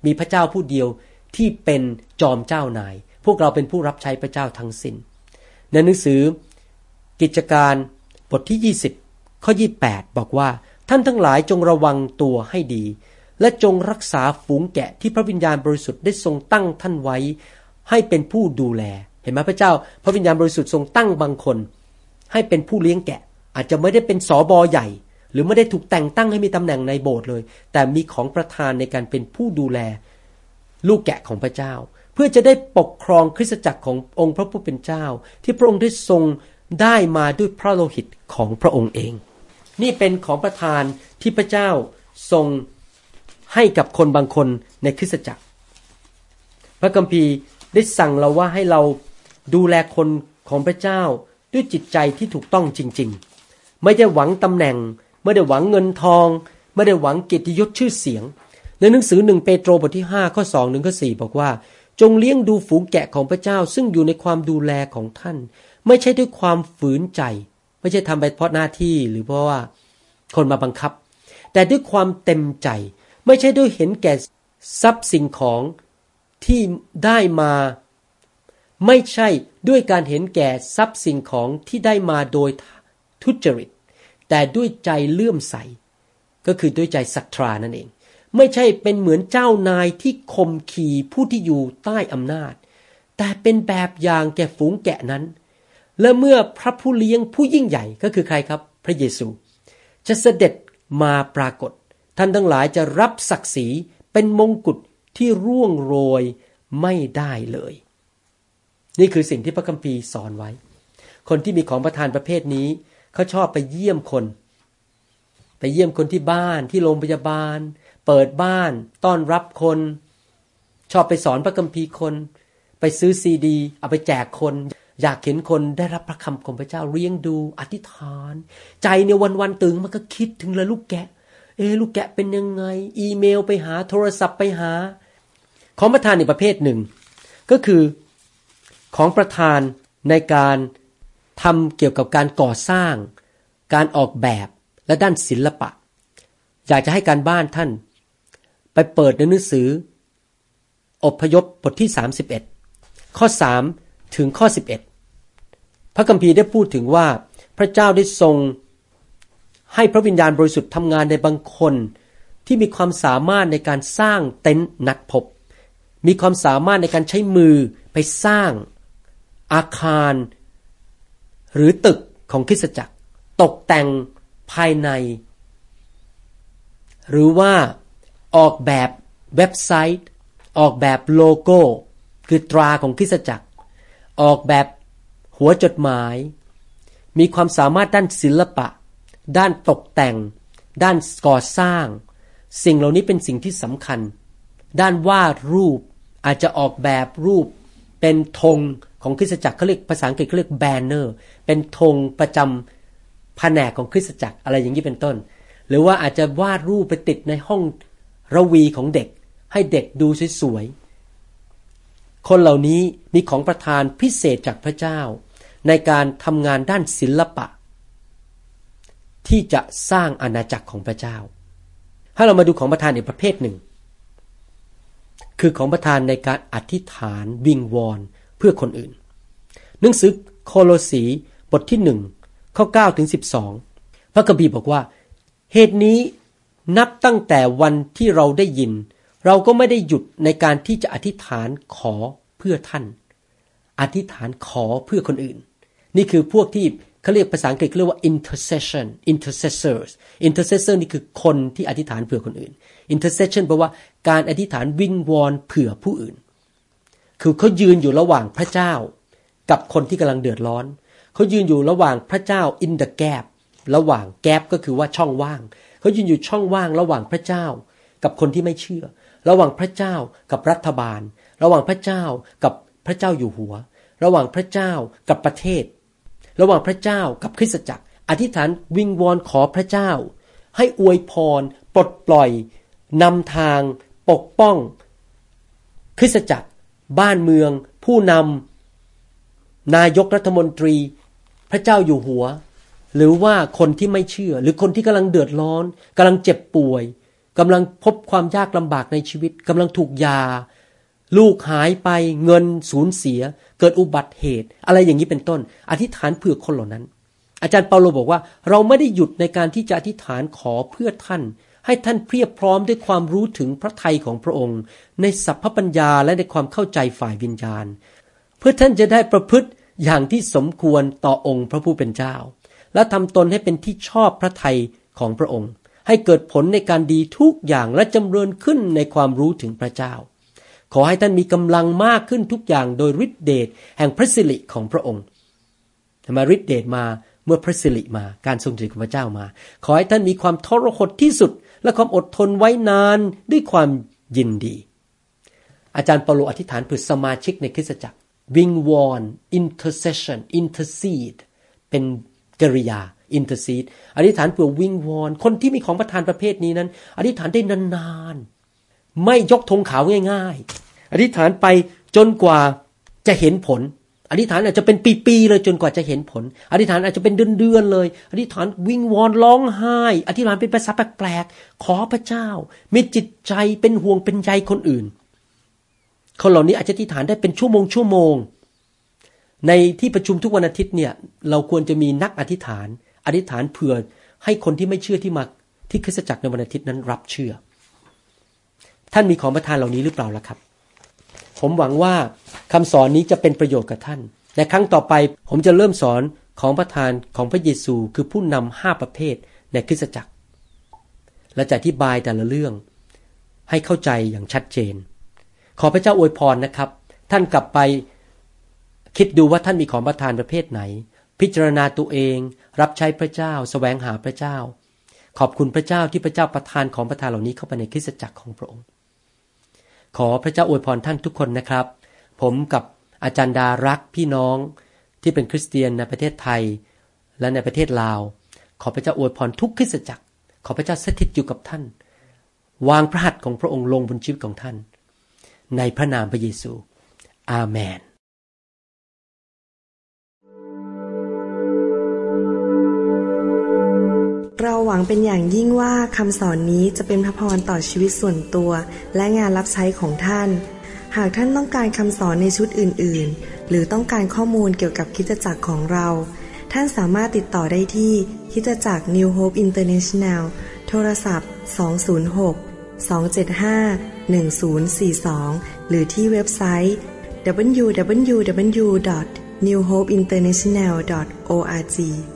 Speaker 2: มีพระเจ้าผู้เดียวที่เป็นจอมเจ้านายพวกเราเป็นผู้รับใช้พระเจ้าทั้งสิ้นในหนังสือกิจการบทที่20ข้อ28บอกว่าท่านทั้งหลายจงระวังตัวให้ดีและจงรักษาฝูงแกะที่พระวิญญาณบริสุทธิ์ได้ทรงตั้งท่านไว้ให้เป็นผู้ดูแลเห็นไหมพระเจ้าพระวิญญาณบริสุทธิ์ทรงตั้งบางคนให้เป็นผู้เลี้ยงแกะอาจจะไม่ได้เป็นสบใหญ่หรือไม่ได้ถูกแต่งตั้งให้มีตำแหน่งในโบสถ์เลยแต่มีของประทานในการเป็นผู้ดูแลลูกแกะของพระเจ้าเพื่อจะได้ปกครองคริสตจักรขององค์พระผู้เป็นเจ้าที่พระองค์ได้ทรงได้มาด้วยพระโลหิตของพระองค์เองนี่เป็นของประทานที่พระเจ้าทรงให้กับคนบางคนในคริสตจักรพระคัมภีร์ได้สั่งเราว่าให้เราดูแลคนของพระเจ้าด้วยจิตใจที่ถูกต้องจริงๆไม่ได้หวังตำแหน่งไม่ได้หวังเงินทองไม่ได้หวังเกียรติยศชื่อเสียงในหนังสือ1เปโตรบทที่5ข้อ2ถึงข้อ4บอกว่าจงเลี้ยงดูฝูงแกะของพระเจ้าซึ่งอยู่ในความดูแลของท่านไม่ใช่ด้วยความฝืนใจไม่ใช่ทำไปเพราะหน้าที่หรือเพราะว่าคนมาบังคับแต่ด้วยความเต็มใจไม่ใช่ด้วยเห็นแก่ทรัพย์สิ่งของที่ได้มาไม่ใช่ด้วยการเห็นแก่ทรัพย์สิ่งของที่ได้มาโดยทุจริตแต่ด้วยใจเลื่อมใสก็คือด้วยใจศรัทธานั่นเองไม่ใช่เป็นเหมือนเจ้านายที่ข่มขีผู้ที่อยู่ใต้อำนาจแต่เป็นแบบอย่างแก่ฝูงแกะนั้นและเมื่อพระผู้เลี้ยงผู้ยิ่งใหญ่ก็คือใครครับพระเยซูจะเสด็จมาปรากฏท่านทั้งหลายจะรับศักดิ์ศรีเป็นมงกุฎที่ร่วงโรยไม่ได้เลยนี่คือสิ่งที่พระคัมภีร์สอนไว้คนที่มีของประทานประเภทนี้เขาชอบไปเยี่ยมคนที่บ้านที่โรงพยาบาลเปิดบ้านต้อนรับคนชอบไปสอนพระคัมภีร์คนไปซื้อซีดีเอาไปแจกคนอยากเห็นคนได้รับพระคำของพระเจ้าเลี้ยงดูอธิษฐานใจในวันๆตื่นมันก็คิดถึงเลยลูกแกะลูกแกะเป็นยังไงอีเมลไปหาโทรศัพท์ไปหาของประทานอีกประเภทหนึ่งก็คือของประทานในการทำเกี่ยวกับการก่อสร้างการออกแบบและด้านศิลปะอยากจะให้การบ้านท่านไปเปิดในหนังสืออพยพบทที่31ข้อ3ถึงข้อ11พระคัมภีร์ได้พูดถึงว่าพระเจ้าได้ทรงให้พระวิญญาณบริสุทธิ์ทำงานในบางคนที่มีความสามารถในการสร้างเต็นท์นัดพบมีความสามารถในการใช้มือไปสร้างอาคารหรือตึกของคริสตจักรตกแต่งภายในหรือว่าออกแบบเว็บไซต์ออกแบบโลโก้คือตราของคริสตจักรออกแบบหัวจดหมายมีความสามารถด้านศิลปะด้านตกแต่งด้านก่อสร้างสิ่งเหล่านี้เป็นสิ่งที่สำคัญด้านวาดรูปอาจจะออกแบบรูปเป็นธงของคริสตจักรเขาเรียกภาษาอังกฤษเขาเรียก banner เป็นธงประจำแผนกของคริสตจักรอะไรอย่างนี้เป็นต้นหรือว่าอาจจะวาดรูปไปติดในห้องระวีของเด็กให้เด็กดูสวยๆคนเหล่านี้มีของประทานพิเศษจากพระเจ้าในการทำงานด้านศิลปะที่จะสร้างอาณาจักรของพระเจ้าถ้าเรามาดูของประทานอีกประเภทหนึ่งคือของประทานในการอธิษฐานวิงวอนเพื่อคนอื่นหนังสือโคโลสีบทที่1ข้อ9ถึง12พระคัมภีร์บอกว่าเหตุนี้นับตั้งแต่วันที่เราได้ยินเราก็ไม่ได้หยุดในการที่จะอธิษฐานขอเพื่อท่านอธิษฐานขอเพื่อคนอื่นนี่คือพวกที่เขาเรียกภาษาอังกฤษเรียกว่า intercessor นี่คือคนที่อธิษฐานเผื่อคนอื่น intercession แปลว่าการอธิษฐานวิงวอนเผื่อผู้อื่นคือเขายืนอยู่ระหว่างพระเจ้ากับคนที่กำลังเดือดร้อนเขายืนอยู่ระหว่างพระเจ้า in the gap ระหว่าง gap ก็คือว่าช่องว่างเขายืนอยู่ช่องว่างระหว่างพระเจ้ากับคนที่ไม่เชื่อระหว่างพระเจ้ากับรัฐบาลระหว่างพระเจ้ากับพระเจ้าอยู่หัวระหว่างพระเจ้ากับประเทศระหว่างพระเจ้ากับคริสตจักรอธิษฐานวิงวอนขอพระเจ้าให้อวยพรปลดปล่อยนำทางปกป้องคริสตจักรบ้านเมืองผู้นำนายกรัฐมนตรีพระเจ้าอยู่หัวหรือว่าคนที่ไม่เชื่อหรือคนที่กำลังเดือดร้อนกำลังเจ็บป่วยกำลังพบความยากลำบากในชีวิตกำลังถูกหย่าลูกหายไปเงินสูญเสียเกิดอุบัติเหตุอะไรอย่างนี้เป็นต้นอธิษฐานเผื่อคนเหล่านั้นอาจารย์เปาโลบอกว่าเราไม่ได้หยุดในการที่จะอธิษฐานขอเพื่อท่านให้ท่านเพียบพร้อมด้วยความรู้ถึงพระทัยของพระองค์ในสัพพปัญญาและในความเข้าใจฝ่ายวิญญาณเพื่อท่านจะได้ประพฤติอย่างที่สมควรต่อองค์พระผู้เป็นเจ้าและทำตนให้เป็นที่ชอบพระทัยของพระองค์ให้เกิดผลในการดีทุกอย่างและจำเริญขึ้นในความรู้ถึงพระเจ้าขอให้ท่านมีกำลังมากขึ้นทุกอย่างโดยฤทธิเดชแห่งพระสิริของพระองค์มาฤทธิเดชมาเมื่อพระสิริมาการทรงสิริของพระเจ้ามาขอให้ท่านมีความทรหดที่สุดและความอดทนไว้นานด้วยความยินดีอาจารย์เปาโลอธิษฐานเพื่อสมาชิกในคริสตจักรวิงวอน intercession intercede เป็นกริยา intercede อธิษฐานเพื่อวิงวอนคนที่มีของประทานประเภทนี้นั้นอธิษฐานได้นานๆไม่ยกธงขาวง่ายๆอธิษฐานไปจนกว่าจะเห็นผลอธิษฐานอาจจะเป็นปีๆเลยจนกว่าจะเห็นผลอธิษฐานอาจจะเป็นเดือนๆเลยอธิษฐานวิงวอนร้องไห้อธิษฐานเป็นภาษาแปลกๆขอพระเจ้ามีจิตใจเป็นห่วงเป็นใยคนอื่นคนเหล่านี้อาจจะอธิษฐานได้เป็นชั่วโมงในที่ประชุมทุกวันอาทิตย์เนี่ยเราควรจะมีนักอธิษฐานเผื่อให้คนที่ไม่เชื่อที่มาที่คริสตจักรในวันอาทิตย์นั้นรับเชื่อท่านมีของประทานเหล่านี้หรือเปล่าล่ะครับผมหวังว่าคำสอนนี้จะเป็นประโยชน์กับท่านในครั้งต่อไปผมจะเริ่มสอนของประทานของพระเยซูคือผู้นำ5ประเภทในคริสตจักรและจะอธิบายแต่ละเรื่องให้เข้าใจอย่างชัดเจนขอพระเจ้าอวยพรนะครับท่านกลับไปคิดดูว่าท่านมีของประทานประเภทไหนพิจารณาตัวเองรับใช้พระเจ้าแสวงหาพระเจ้าขอบคุณพระเจ้าที่พระเจ้าประทานของประทานเหล่านี้เข้าไปในคริสตจักรของพระองค์ขอพระเจ้าอวยพรท่านทุกคนนะครับผมกับอาจารย์ดารักพี่น้องที่เป็นคริสเตียนในประเทศไทยและในประเทศลาวขอพระเจ้าอวยพรทุกคริสตจักรขอพระเจ้าสถิตอยู่กับท่านวางพระหัตถ์ของพระองค์ลงบนชีวิตของท่านในพระนามพระเยซูอาเมน
Speaker 1: เราหวังเป็นอย่างยิ่งว่าคำสอนนี้จะเป็นพระพรต่อชีวิตส่วนตัวและงานรับใช้ของท่านหากท่านต้องการคำสอนในชุดอื่นๆหรือต้องการข้อมูลเกี่ยวกับคริสตจักรของเราท่านสามารถติดต่อได้ที่คริสตจักร New Hope International โทรศัพท์206-275-1042 หรือที่เว็บไซต์ www.newhopeinternational.org